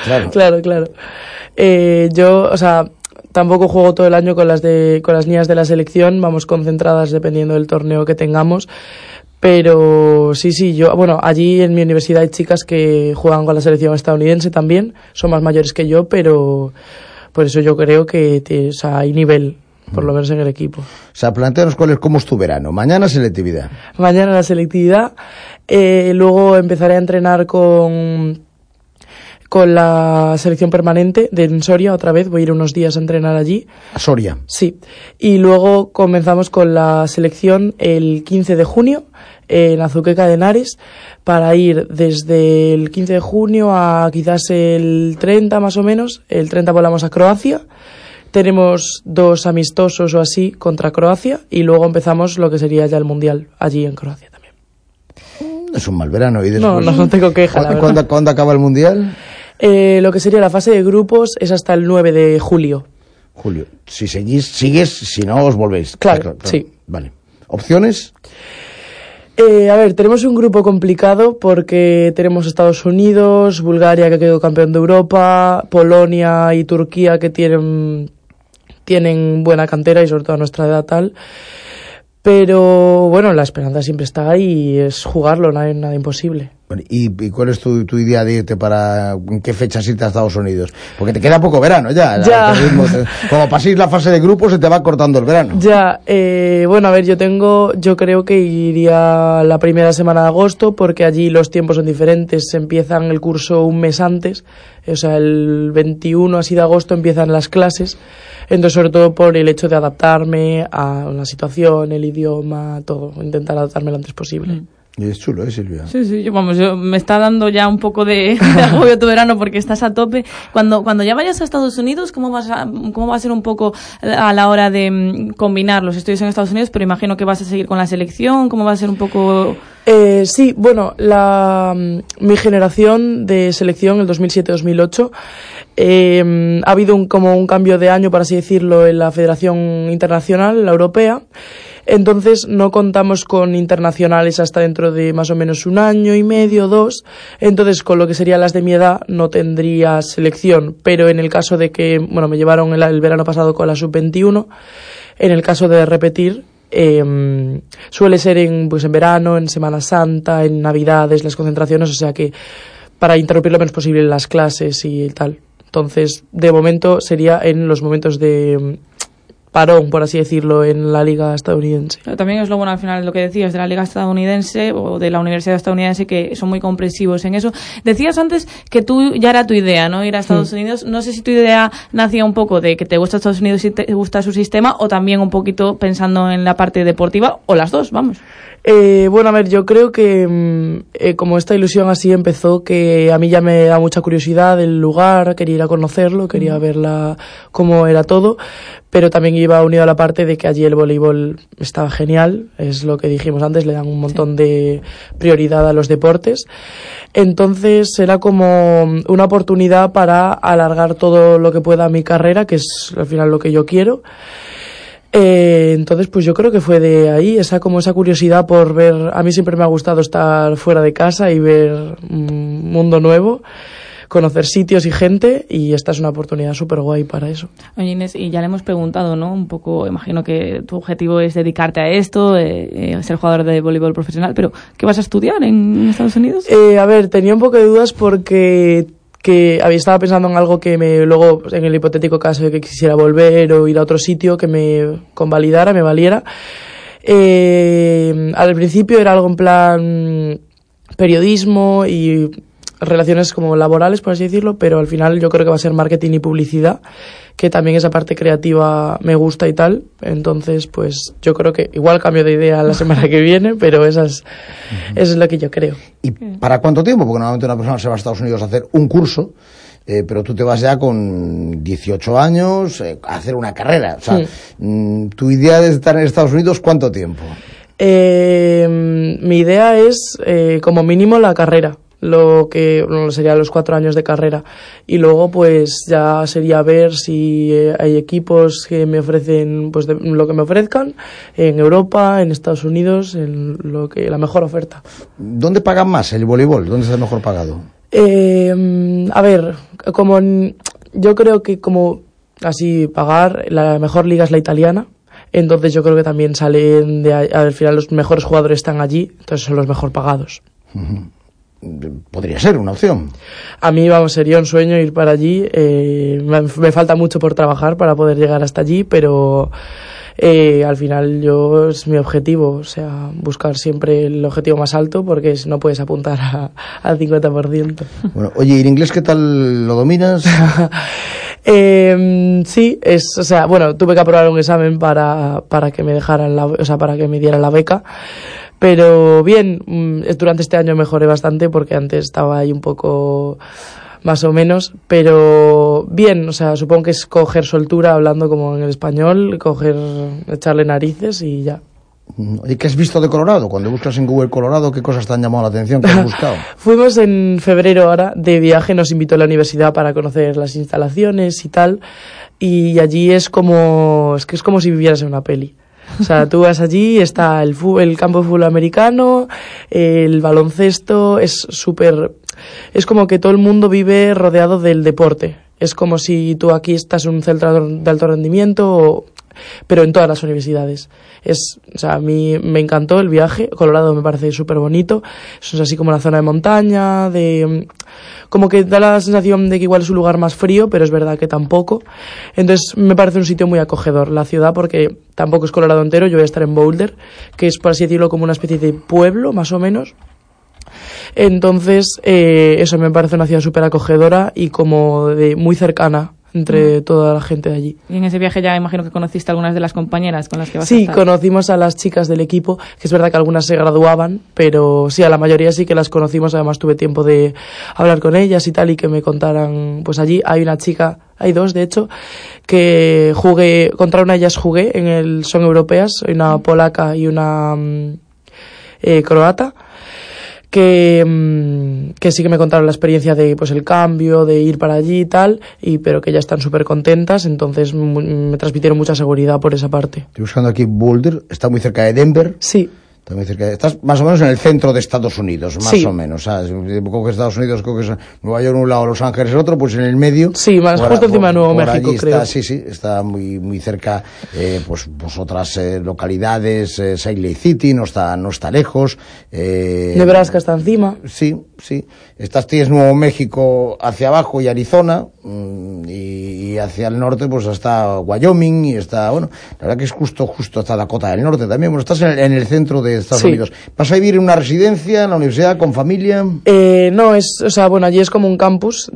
Yo, o sea, tampoco juego todo el año con las niñas de la selección. Vamos concentradas dependiendo del torneo que tengamos. Pero sí, allí en mi universidad hay chicas que juegan con la selección estadounidense también. Son más mayores que yo, pero por eso yo creo que hay nivel, por lo menos en el equipo. O sea, planteanos cómo es tu verano. Mañana selectividad. Mañana la selectividad. Luego empezaré a entrenar con la selección permanente en Soria otra vez. Voy a ir unos días a entrenar allí. ¿A Soria? Sí. Y luego comenzamos con la selección el 15 de junio en Azuqueca de Henares, para ir desde el 15 de junio a quizás el 30 más o menos. El 30 volamos a Croacia. Tenemos 2 amistosos o así contra Croacia y luego empezamos lo que sería ya el Mundial allí en Croacia también. Es un mal verano. ¿Y después? No tengo queja, la verdad. ¿Cuándo acaba el Mundial? Lo que sería la fase de grupos es hasta el 9 de julio. Si sigues, si no os volvéis. Claro, sí. Vale. ¿Opciones? A ver, tenemos un grupo complicado porque tenemos Estados Unidos, Bulgaria, que quedó campeón de Europa, Polonia y Turquía, que tienen buena cantera y sobre todo a nuestra edad tal. Pero bueno, la esperanza siempre está ahí y es jugarlo, nada imposible. Bueno, ¿y cuál es tu idea de irte en qué fechas irte a Estados Unidos? Porque te queda poco verano ya. Como paséis la fase de grupos se te va cortando el verano. Ya, bueno, a ver, yo creo que iría la primera semana de agosto porque allí los tiempos son diferentes. Empiezan el curso un mes antes, o sea, el 21 así de agosto empiezan las clases. Entonces, sobre todo por el hecho de adaptarme a la situación, el idioma, todo, intentar adaptarme lo antes posible. Y es chulo, Silvia? Sí, yo me está dando ya un poco de agobio tu verano porque estás a tope. Cuando ya vayas a Estados Unidos, ¿cómo va a ser un poco a la hora de combinar los estudios en Estados Unidos? Pero imagino que vas a seguir con la selección, ¿cómo va a ser un poco...? Sí, bueno, mi generación de selección, el 2007-2008, ha habido como un cambio de año, por así decirlo, en la Federación Internacional, la Europea. Entonces no contamos con internacionales hasta dentro de más o menos 1 año y medio, 2. Entonces con lo que serían las de mi edad no tendría selección. Pero en el caso de que, bueno, me llevaron el verano pasado con la sub-21, en el caso de repetir, suele ser en verano, en Semana Santa, en Navidades, las concentraciones, o sea que para interrumpir lo menos posible las clases y tal. Entonces, de momento sería en los momentos de parón, por así decirlo, en la liga estadounidense. Pero también es lo bueno al final lo que decías de la liga estadounidense o de la universidad estadounidense, que son muy comprensivos en eso. Decías antes que ya era tu idea, ¿no? Ir a Estados Unidos. No sé si tu idea nacía un poco de que te gusta Estados Unidos y te gusta su sistema, o también un poquito pensando en la parte deportiva, o las dos, vamos. Bueno, a ver, yo creo que como esta ilusión así empezó, que a mí ya me da mucha curiosidad el lugar, quería ir a conocerlo, quería verla cómo era todo, pero también iba unido a la parte de que allí el voleibol estaba genial, es lo que dijimos antes, le dan un montón de prioridad a los deportes. Entonces era como una oportunidad para alargar todo lo que pueda mi carrera, que es al final lo que yo quiero. Entonces pues yo creo que fue de ahí esa curiosidad por ver. A mí siempre me ha gustado estar fuera de casa y ver un mundo nuevo, conocer sitios y gente, y esta es una oportunidad súper guay para eso. Oye, Inés, y ya le hemos preguntado, ¿no? Un poco, imagino que tu objetivo es dedicarte a esto, ser jugador de voleibol profesional, pero ¿qué vas a estudiar en Estados Unidos? A ver, tenía un poco de dudas porque estaba pensando en algo que luego, en el hipotético caso de que quisiera volver o ir a otro sitio, que me convalidara, me valiera. Al principio era algo en plan periodismo y relaciones como laborales, por así decirlo, pero al final yo creo que va a ser marketing y publicidad, que también esa parte creativa me gusta y tal. Entonces, pues yo creo que igual cambio de idea la semana que viene, pero eso es lo que yo creo. ¿Y para cuánto tiempo? Porque normalmente una persona se va a Estados Unidos a hacer un curso, pero tú te vas ya con 18 años a hacer una carrera. O sea, ¿tu idea de estar en Estados Unidos cuánto tiempo? Mi idea es como mínimo la carrera, lo que sería los 4 años de carrera, y luego pues ya sería ver si hay equipos que me ofrecen pues lo que me ofrezcan en Europa, en Estados Unidos, en lo que la mejor oferta. ¿Dónde pagan más el voleibol? ¿Dónde está mejor pagado? A ver, yo creo que como así pagar, la mejor liga es la italiana. Entonces yo creo que también salen al final los mejores jugadores están allí, entonces son los mejor pagados. Podría ser una opción. A mí, sería un sueño ir para allí. Me falta mucho por trabajar para poder llegar hasta allí, pero al final es mi objetivo, o sea, buscar siempre el objetivo más alto, porque no puedes apuntar al 50%. Bueno, oye, ¿y el inglés qué tal? ¿Lo dominas? Sí, tuve que aprobar un examen para que me dejaran para que me dieran la beca, pero bien, durante este año mejoré bastante porque antes estaba ahí un poco más o menos, pero bien, supongo que es coger soltura hablando como en el español, echarle narices y ya. ¿Y qué has visto de Colorado? Cuando buscas en Google Colorado, ¿qué cosas te han llamado la atención? ¿Qué has buscado? Fuimos en febrero ahora de viaje, nos invitó la universidad para conocer las instalaciones y tal, y allí es como si vivieras en una peli. O sea, tú vas allí, está el campo de fútbol americano, el baloncesto, es como que todo el mundo vive rodeado del deporte. Es como si tú aquí estás en un centro de alto rendimiento, pero en todas las universidades. A mí me encantó el viaje. Colorado me parece súper bonito. Es así como la zona de montaña, como que da la sensación de que igual es un lugar más frío, pero es verdad que tampoco. Entonces me parece un sitio muy acogedor la ciudad, porque tampoco es Colorado entero. Yo voy a estar en Boulder, que es, por así decirlo, como una especie de pueblo, más o menos. Entonces, eso me parece una ciudad súper acogedora y como muy cercana entre toda la gente de allí. Y en ese viaje ya imagino que conociste a algunas de las compañeras con las que vas a Sí, estar. conocimos a las chicas del equipo, que es verdad que algunas se graduaban, pero sí, a la mayoría sí que las conocimos. Además tuve tiempo de hablar con ellas y tal, y que me contaran, pues allí hay una chica, hay dos de hecho, que contra una de ellas jugué, son europeas, hay una polaca y una croata, que sí que me contaron la experiencia de pues el cambio, de ir para allí y tal, pero que ya están súper contentas, entonces me transmitieron mucha seguridad por esa parte. Estoy buscando aquí Boulder, está muy cerca de Denver. Sí. Está muy cerca estás más o menos en el centro de Estados Unidos, más sí. o menos, ¿sabes? Creo que Estados Unidos, creo que es Nueva York un lado, Los Ángeles el otro, pues en el medio. Sí, justo encima de Nuevo México, creo. Sí, está muy cerca, pues otras localidades, Salt Lake City, no está lejos. Nebraska está encima. Sí. Tienes Nuevo México hacia abajo y Arizona, y hacia el norte pues está Wyoming, y está, la verdad que es justo está Dakota del Norte también. Bueno, estás en el centro de Estados Unidos. ¿Vas a vivir en una residencia, en la universidad, con familia? No, allí es como un campus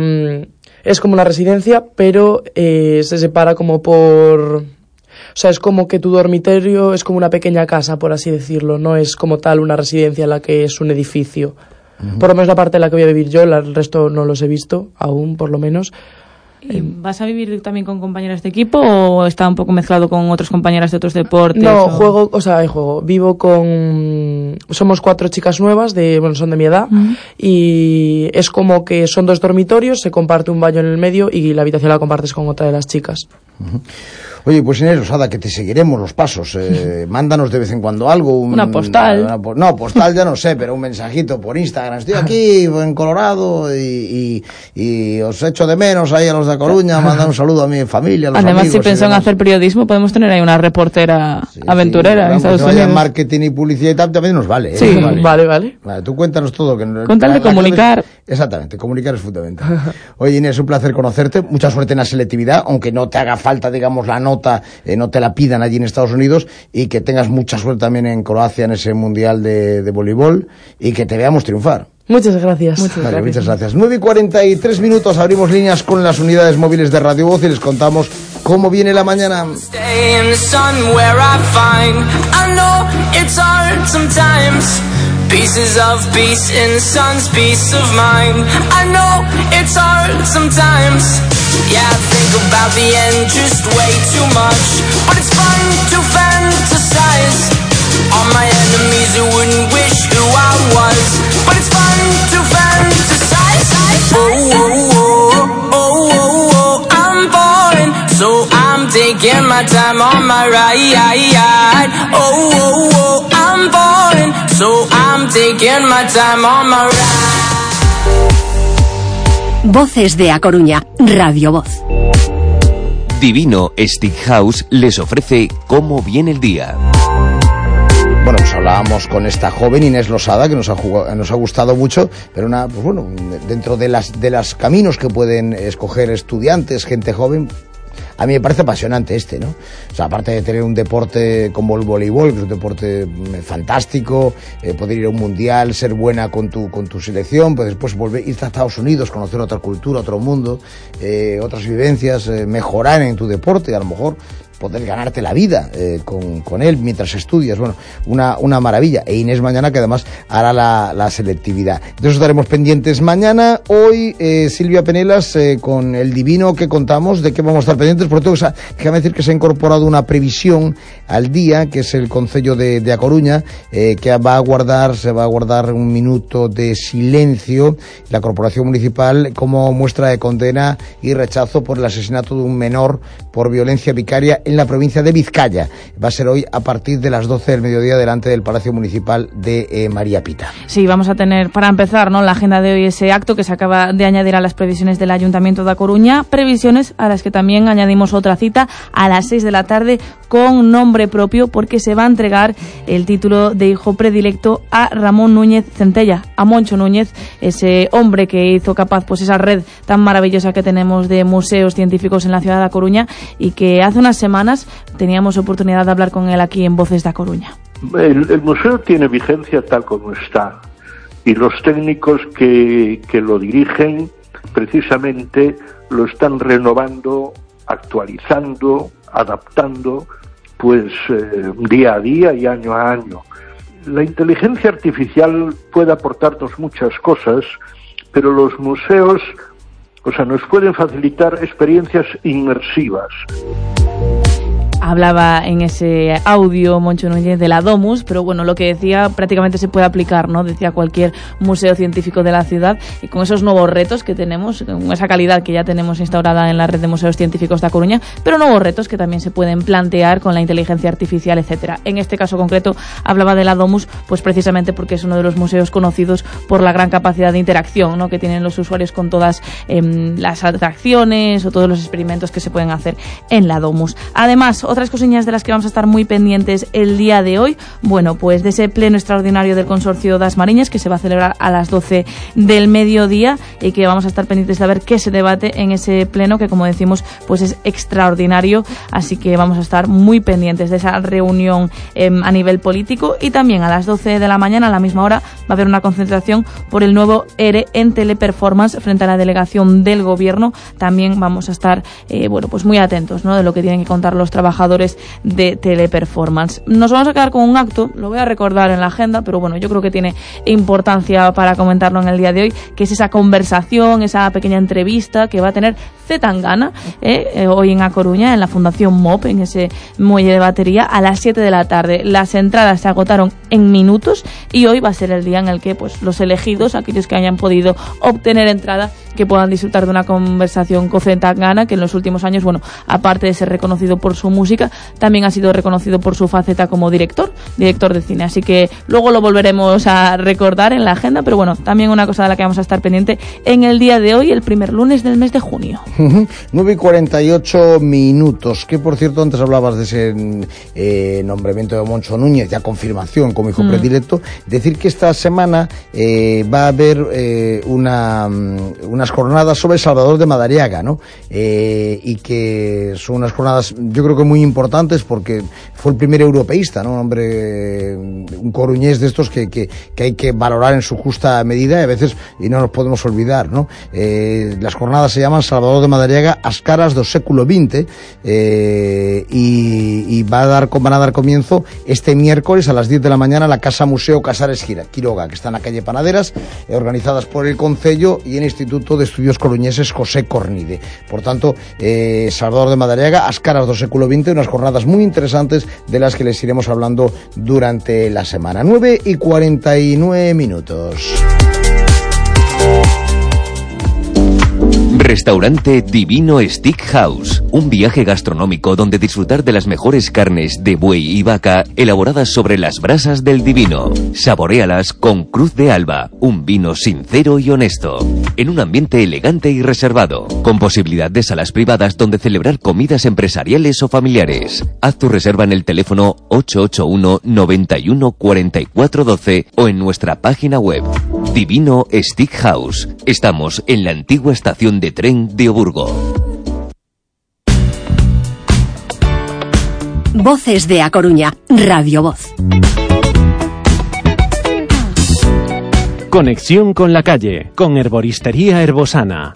es como una residencia, pero se separa como por... es como que tu dormitorio es como una pequeña casa, por así decirlo. No es como tal una residencia en la que es un edificio. Uh-huh. Por lo menos la parte en la que voy a vivir yo, el resto no los he visto aún, por lo menos. ¿Y vas a vivir también con compañeras de equipo o está un poco mezclado con otras compañeras de otros deportes? No, juego. Vivo somos 4 chicas nuevas, son de mi edad, uh-huh. Y es como que son 2 dormitorios, se comparte un baño en el medio y la habitación la compartes con otra de las chicas. Uh-huh. Oye, pues Inés Losada, que te seguiremos los pasos. Mándanos de vez en cuando algo. Una postal. No, postal ya no sé, pero un mensajito por Instagram. Estoy aquí en Colorado y os echo de menos ahí a los de Coruña. Mandar un saludo a mi familia, a los Además, amigos. si piensan hacer periodismo, podemos tener ahí una reportera aventurera en Estados Unidos. Vaya marketing y publicidad y tal, también nos vale. Sí, vale. Tú cuéntanos todo. Con tal de comunicar. Exactamente, comunicar es fundamental. Oye, Inés, un placer conocerte. Mucha suerte en la selectividad, aunque no te haga falta, digamos, la nota, no te la pidan allí en Estados Unidos, y que tengas mucha suerte también en Croacia en ese mundial de voleibol y que te veamos triunfar. Muchas gracias. Muchas gracias. 9:43 minutos, abrimos líneas con las unidades móviles de Radio Voz y les contamos cómo viene la mañana. Pieces of peace in sun's peace of mind. I know it's hard sometimes. Yeah, I think about the end just way too much. But it's fun to fantasize. All my enemies who wouldn't wish who I was. But it's fun to fantasize. Oh, oh, oh, oh, oh, oh, I'm boring. So I'm taking my time on my ride. Oh, oh, oh, I'm boring. So I'm taking my time on my ride. Voces de A Coruña, Radio Voz. Divino Stick House les ofrece Cómo viene el día. Bueno, pues hablábamos con esta joven Inés Losada, que nos ha gustado mucho, pero pues bueno, dentro de las caminos que pueden escoger estudiantes, gente joven, a mí me parece apasionante ¿no? O sea, aparte de tener un deporte como el voleibol, que es un deporte fantástico, poder ir a un mundial, ser buena con tu selección, pues después irte a Estados Unidos, conocer otra cultura, otro mundo, otras vivencias, mejorar en tu deporte, a lo mejor poder ganarte la vida con él mientras estudias. Bueno, una maravilla. E Inés mañana, que además hará la selectividad. Entonces estaremos pendientes mañana. Hoy Silvia Penelas, con el divino que contamos, de qué vamos a estar pendientes. Por tanto, déjame decir que se ha incorporado una previsión al día, que es el Concello de A Coruña, que se va a guardar un minuto de silencio, la Corporación Municipal, como muestra de condena y rechazo por el asesinato de un menor por violencia vicaria en la provincia de Vizcaya. Va a ser hoy a partir de las 12 del mediodía delante del Palacio Municipal de María Pita. Sí, vamos a tener, para empezar, ¿no?, la agenda de hoy, ese acto que se acaba de añadir a las previsiones del Ayuntamiento de A Coruña, previsiones a las que también añadimos otra cita a las 6 de la tarde con nombre propio, porque se va a entregar el título de hijo predilecto a Ramón Núñez Centella, a Moncho Núñez, ese hombre que hizo capaz pues esa red tan maravillosa que tenemos de museos científicos en la ciudad de A Coruña, y que hace unas semanas teníamos oportunidad de hablar con él aquí en Voces de A Coruña. El museo tiene vigencia tal como está, y los técnicos que lo dirigen precisamente lo están renovando, actualizando, adaptando, pues día a día y año a año. La inteligencia artificial puede aportarnos muchas cosas, pero los museos, nos pueden facilitar experiencias inmersivas. Hablaba en ese audio Moncho Núñez de la Domus, pero bueno, lo que decía prácticamente se puede aplicar, ¿no?, decía, cualquier museo científico de la ciudad, y con esos nuevos retos que tenemos, con esa calidad que ya tenemos instaurada en la red de museos científicos de A Coruña, pero nuevos retos que también se pueden plantear con la inteligencia artificial, etcétera. En este caso concreto hablaba de la Domus, pues precisamente porque es uno de los museos conocidos por la gran capacidad de interacción, ¿no?, que tienen los usuarios con todas las atracciones o todos los experimentos que se pueden hacer en la Domus. Además, otras cosillas de las que vamos a estar muy pendientes el día de hoy, bueno, pues de ese pleno extraordinario del Consorcio Das Mariñas, que se va a celebrar a las 12 del mediodía, y que vamos a estar pendientes de ver qué se debate en ese pleno, que como decimos, pues es extraordinario, así que vamos a estar muy pendientes de esa reunión a nivel político. Y también a las 12 de la mañana, a la misma hora, va a haber una concentración por el nuevo ERE en Teleperformance frente a la delegación del Gobierno. También vamos a estar, pues muy atentos, ¿no?, de lo que tienen que contar los trabajadores de Teleperformance. Nos vamos a quedar con un acto, lo voy a recordar en la agenda, pero bueno, yo creo que tiene importancia para comentarlo en el día de hoy, que es esa conversación, esa pequeña entrevista que va a tener Zetangana hoy en A Coruña, en la Fundación MOP, en ese muelle de batería, a las 7 de la tarde. Las entradas se agotaron en minutos, y hoy va a ser el día en el que pues los elegidos, aquellos que hayan podido obtener entrada, que puedan disfrutar de una conversación con Zetangana, que en los últimos años, bueno, aparte de ser reconocido por su música, también ha sido reconocido por su faceta como director de cine. Así que luego lo volveremos a recordar en la agenda, pero bueno, también una cosa de la que vamos a estar pendiente en el día de hoy, el primer lunes del mes de junio. 9:48 minutos. Que por cierto, antes hablabas de ese nombramiento de Moncho Núñez, ya confirmación como hijo predilecto. Decir que esta semana va a haber unas jornadas sobre Salvador de Madariaga, ¿no? Y que son unas jornadas, yo creo que muy importantes, porque fue el primer europeísta, ¿no? Un hombre, un coruñés de estos que hay que valorar en su justa medida, y a veces, y no nos podemos olvidar, ¿no? Las jornadas se llaman Salvador de Madariaga as caras do século XX, y van a dar comienzo este miércoles a las 10 de la mañana en la Casa Museo Casares Quiroga, que está en la calle Panaderas, organizadas por el Concello y el Instituto de Estudios Coruñeses José Cornide. Por tanto, Salvador de Madariaga as caras do século XX, unas jornadas muy interesantes de las que les iremos hablando durante la semana. 9:49 minutos. Restaurante Divino Steakhouse, un viaje gastronómico donde disfrutar de las mejores carnes de buey y vaca elaboradas sobre las brasas del Divino. Saboréalas con Cruz de Alba, un vino sincero y honesto, en un ambiente elegante y reservado, con posibilidad de salas privadas donde celebrar comidas empresariales o familiares. Haz tu reserva en el teléfono 881 91 44 12 o en nuestra página web. Divino Steakhouse. Estamos en la antigua estación de tren de Oburgo. Voces de A Coruña, Radio Voz. Conexión con la calle, con Herboristería Herbosana.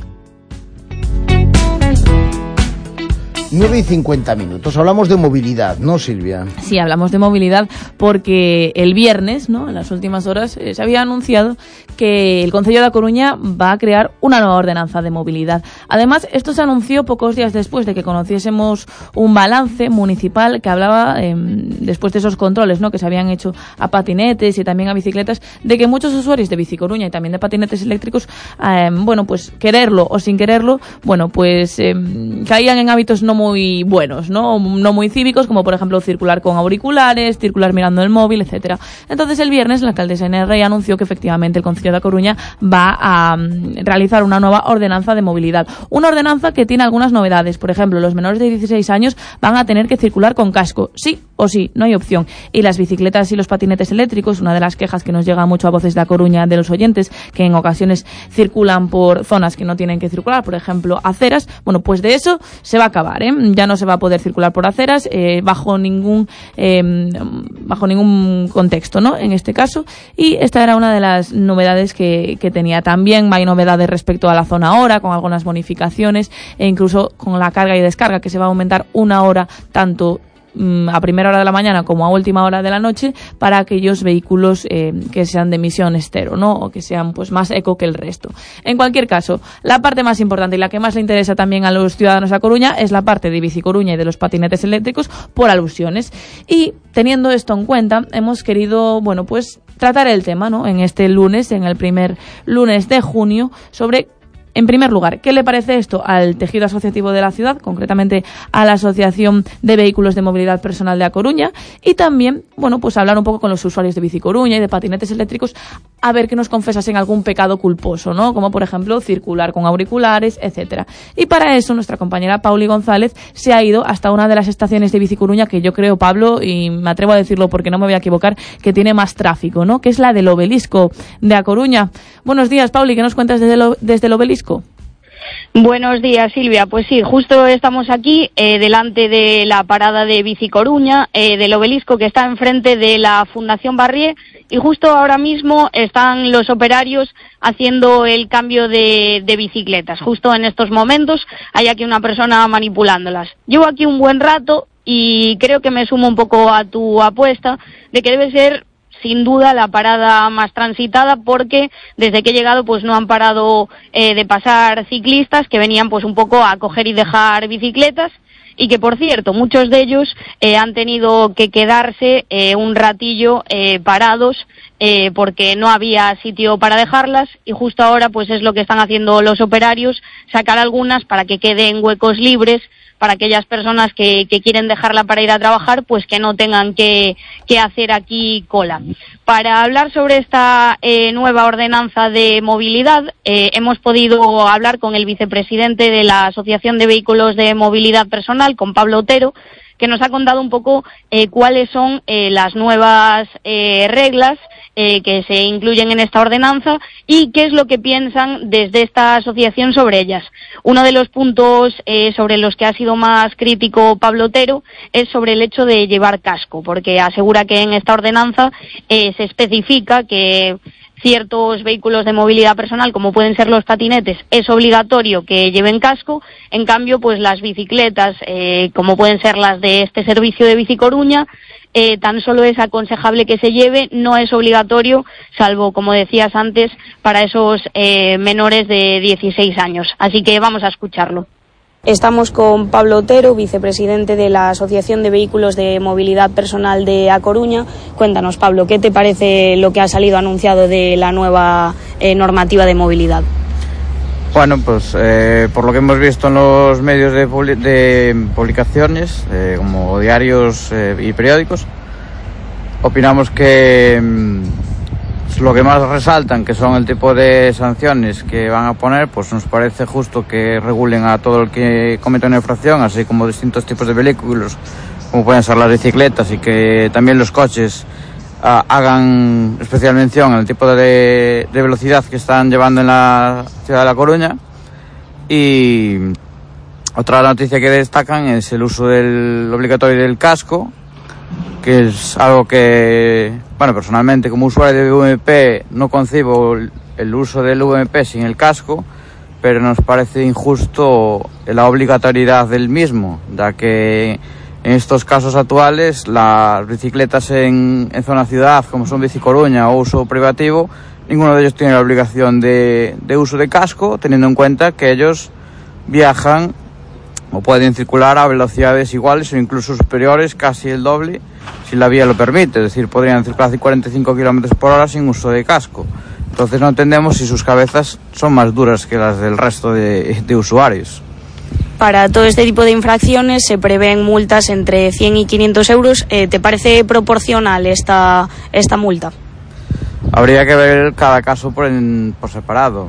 9:50 minutos. Hablamos de movilidad, ¿no, Silvia? Sí, hablamos de movilidad porque el viernes, ¿no?, en las últimas horas, se había anunciado que el Concello de A Coruña va a crear una nueva ordenanza de movilidad. Además, esto se anunció pocos días después de que conociésemos un balance municipal que hablaba, después de esos controles, ¿no?, que se habían hecho a patinetes y también a bicicletas, de que muchos usuarios de Bicicoruña y también de patinetes eléctricos, bueno, pues quererlo o sin quererlo, bueno, pues caían en hábitos no muy buenos, no muy cívicos, como por ejemplo circular con auriculares, circular mirando el móvil, etcétera. Entonces el viernes la alcaldesa Inés Rey anunció que efectivamente el Concello de A Coruña va a realizar una nueva ordenanza de movilidad. Una ordenanza que tiene algunas novedades. Por ejemplo, los menores de 16 años van a tener que circular con casco, sí o sí, no hay opción. Y las bicicletas y los patinetes eléctricos, una de las quejas que nos llega mucho a Voces de A Coruña de los oyentes, que en ocasiones circulan por zonas que no tienen que circular, por ejemplo, aceras, bueno, pues de eso se va a acabar, ¿eh? Ya no se va a poder circular por aceras bajo ningún contexto, ¿no?, en este caso. Y esta era una de las novedades que tenía. También hay novedades respecto a la zona hora, con algunas bonificaciones, e incluso con la carga y descarga, que se va a aumentar una hora tanto a primera hora de la mañana como a última hora de la noche para aquellos vehículos que sean de emisión cero, ¿no?, o que sean pues más eco que el resto. En cualquier caso, la parte más importante y la que más le interesa también a los ciudadanos de A Coruña es la parte de Bicicoruña y de los patinetes eléctricos, por alusiones. Y teniendo esto en cuenta, hemos querido, bueno, pues tratar el tema, ¿no?, en este lunes, en el primer lunes de junio, sobre, en primer lugar, ¿qué le parece esto al tejido asociativo de la ciudad, concretamente a la Asociación de Vehículos de Movilidad Personal de A Coruña? Y también, bueno, pues hablar un poco con los usuarios de Bicicoruña y de patinetes eléctricos, a ver que nos confesasen algún pecado culposo, ¿no?, como por ejemplo circular con auriculares, etcétera. Y para eso nuestra compañera Pauli González se ha ido hasta una de las estaciones de Bicicoruña que yo creo, Pablo, y me atrevo a decirlo porque no me voy a equivocar, que tiene más tráfico, ¿no?, que es la del Obelisco de A Coruña. Buenos días, Pauli, ¿qué nos cuentas desde el Obelisco? Buenos días, Silvia. Pues sí, justo estamos aquí delante de la parada de Bicicoruña, del Obelisco, que está enfrente de la Fundación Barrié, y justo ahora mismo están los operarios haciendo el cambio de bicicletas. Justo en estos momentos hay aquí una persona manipulándolas. Llevo aquí un buen rato y creo que me sumo un poco a tu apuesta de que debe ser sin duda la parada más transitada, porque desde que he llegado pues no han parado de pasar ciclistas que venían pues un poco a coger y dejar bicicletas, y que por cierto muchos de ellos han tenido que quedarse un ratillo parados porque no había sitio para dejarlas, y justo ahora pues es lo que están haciendo los operarios, sacar algunas para que queden huecos libres para aquellas personas que quieren dejarla para ir a trabajar, pues que no tengan que hacer aquí cola. Para hablar sobre esta nueva ordenanza de movilidad, hemos podido hablar con el vicepresidente de la Asociación de Vehículos de Movilidad Personal, con Pablo Otero, que nos ha contado un poco cuáles son las nuevas reglas que se incluyen en esta ordenanza y qué es lo que piensan desde esta asociación sobre ellas. Uno de los puntos sobre los que ha sido más crítico Pablo Otero es sobre el hecho de llevar casco, porque asegura que en esta ordenanza se especifica que ciertos vehículos de movilidad personal, como pueden ser los patinetes, es obligatorio que lleven casco. En cambio, pues las bicicletas, como pueden ser las de este servicio de Bici Coruña, tan solo es aconsejable que se lleve, no es obligatorio, salvo, como decías antes, para esos menores de 16 años. Así que vamos a escucharlo. Estamos con Pablo Otero, vicepresidente de la Asociación de Vehículos de Movilidad Personal de A Coruña. Cuéntanos, Pablo, ¿qué te parece lo que ha salido anunciado de la nueva normativa de movilidad? Bueno, pues por lo que hemos visto en los medios de publicaciones, como diarios y periódicos, opinamos que lo que más resaltan, que son el tipo de sanciones que van a poner, pues nos parece justo que regulen a todo el que cometa una infracción, así como distintos tipos de vehículos, como pueden ser las bicicletas, y que también los coches hagan especial mención al tipo de velocidad que están llevando en la ciudad de La Coruña. Y otra noticia que destacan es el uso del obligatorio del casco, que es algo que, bueno, personalmente como usuario de VMP no concibo el uso del VMP sin el casco, pero nos parece injusto la obligatoriedad del mismo, ya que en estos casos actuales las bicicletas en zona ciudad, como son Bici Coruña o uso privativo, ninguno de ellos tiene la obligación de uso de casco, teniendo en cuenta que ellos viajan o pueden circular a velocidades iguales o incluso superiores, casi el doble, si la vía lo permite. Es decir, podrían circular a 45 km por hora sin uso de casco. Entonces no entendemos si sus cabezas son más duras que las del resto de usuarios. Para todo este tipo de infracciones se prevén multas entre 100 y 500 euros. ¿Te parece proporcional esta multa? Habría que ver cada caso por separado,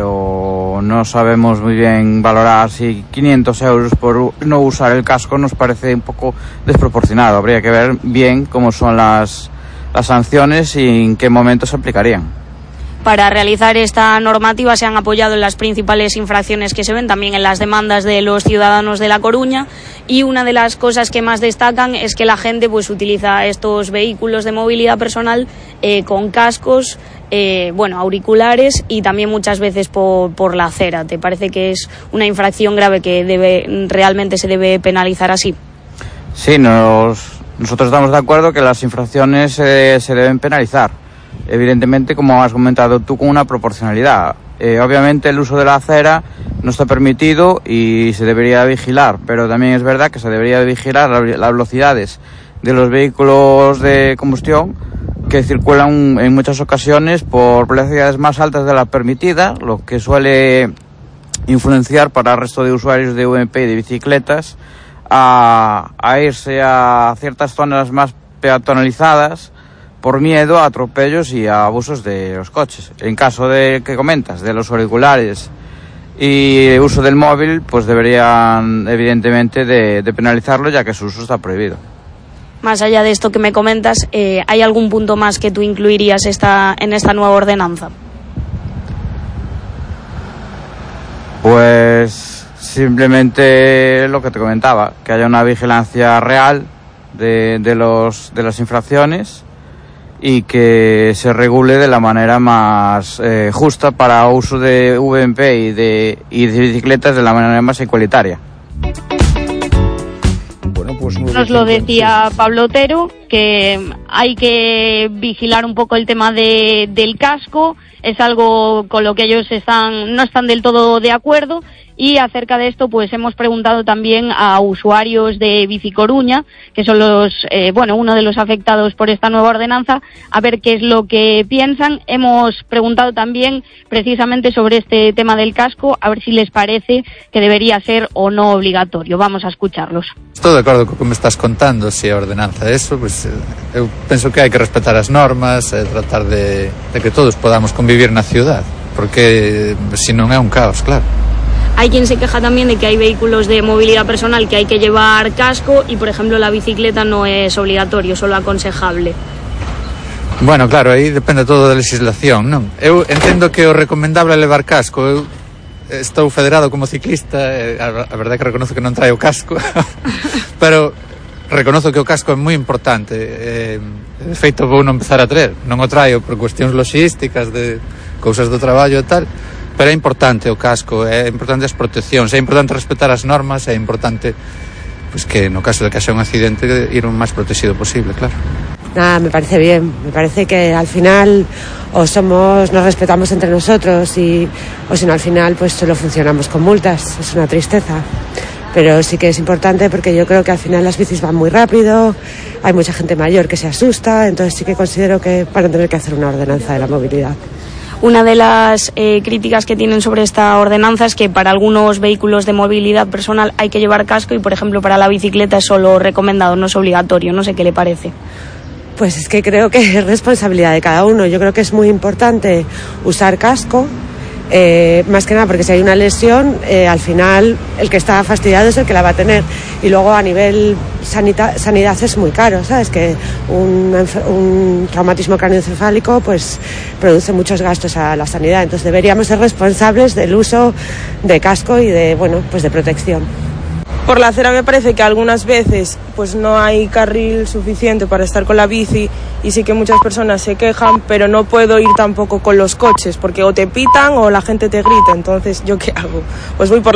pero no sabemos muy bien valorar si 500 euros por no usar el casco nos parece un poco desproporcionado. Habría que ver bien cómo son las sanciones y en qué momento se aplicarían. Para realizar esta normativa se han apoyado en las principales infracciones que se ven, también en las demandas de los ciudadanos de La Coruña, y una de las cosas que más destacan es que la gente pues utiliza estos vehículos de movilidad personal con cascos, auriculares, y también muchas veces por la acera. ¿Te parece que es una infracción grave que realmente se debe penalizar así? Sí, nosotros estamos de acuerdo que las infracciones se deben penalizar. Evidentemente, como has comentado tú, con una proporcionalidad. Obviamente el uso de la acera no está permitido y se debería vigilar, pero también es verdad que se debería vigilar las velocidades de los vehículos de combustión que circulan en muchas ocasiones por velocidades más altas de la permitida, lo que suele influenciar para el resto de usuarios de VMP y de bicicletas a irse a ciertas zonas más peatonalizadas por miedo a atropellos y a abusos de los coches. En caso de que comentas, de los auriculares y el uso del móvil, pues deberían evidentemente de penalizarlo, ya que su uso está prohibido. Más allá de esto que me comentas, ¿hay algún punto más que tú incluirías en esta nueva ordenanza? Pues simplemente lo que te comentaba, que haya una vigilancia real de las infracciones y que se regule de la manera más justa para uso de VMP y de bicicletas de la manera más igualitaria. Nos lo decía Pablo Otero, que que hay que vigilar un poco el tema del casco. Es algo con lo que ellos no están del todo de acuerdo. Y acerca de esto, pues hemos preguntado también a usuarios de Bicicoruña, que son uno de los afectados por esta nueva ordenanza, a ver qué es lo que piensan. Hemos preguntado también precisamente sobre este tema del casco, a ver si les parece que debería ser o no obligatorio. Vamos a escucharlos. Estou de acordo co que me estás contando, se a ordenanza é eso, pues, eu penso que hai que respetar as normas e tratar de que todos podamos convivir na ciudad, porque se non é un caos, claro. Hay quien se queja también de que hay vehículos de movilidad personal que hay que llevar casco y, por ejemplo, la bicicleta no es obligatorio, solo aconsejable. Bueno, claro, aí depende todo da legislación, non? Eu entendo que o recomendable é levar casco. Eu estou federado como ciclista, a verdade é que reconozo que non traio casco, pero reconozo que o casco é moi importante. De feito, vou non empezar a traer. Non o traio por cuestións logísticas, de cousas do traballo e tal, pero é importante o casco, é importante as proteccións, é importante respetar as normas, é importante pues, que no caso de que haxa un accidente ir o máis protegido posible, claro. Nada, me parece bien, me parece que al final nos respetamos entre nosotros o si no al final pues solo funcionamos con multas, es una tristeza. Pero sí que es importante porque yo creo que al final las bicis van muy rápido, hay mucha gente mayor que se asusta, entonces sí que considero que van a tener que hacer una ordenanza de la movilidad. Una de las críticas que tienen sobre esta ordenanza es que para algunos vehículos de movilidad personal hay que llevar casco y, por ejemplo, para la bicicleta es solo recomendado, no es obligatorio. No sé qué le parece. Pues es que creo que es responsabilidad de cada uno. Yo creo que es muy importante usar casco, más que nada porque si hay una lesión, al final el que está fastidiado es el que la va a tener. Y luego a nivel sanidad es muy caro, ¿sabes? Que un traumatismo craneoencefálico pues produce muchos gastos a la sanidad. Entonces deberíamos ser responsables del uso de casco y de protección. Por la acera me parece que algunas veces pues no hay carril suficiente para estar con la bici y sí que muchas personas se quejan, pero no puedo ir tampoco con los coches porque o te pitan o la gente te grita, entonces ¿yo qué hago? Pues voy por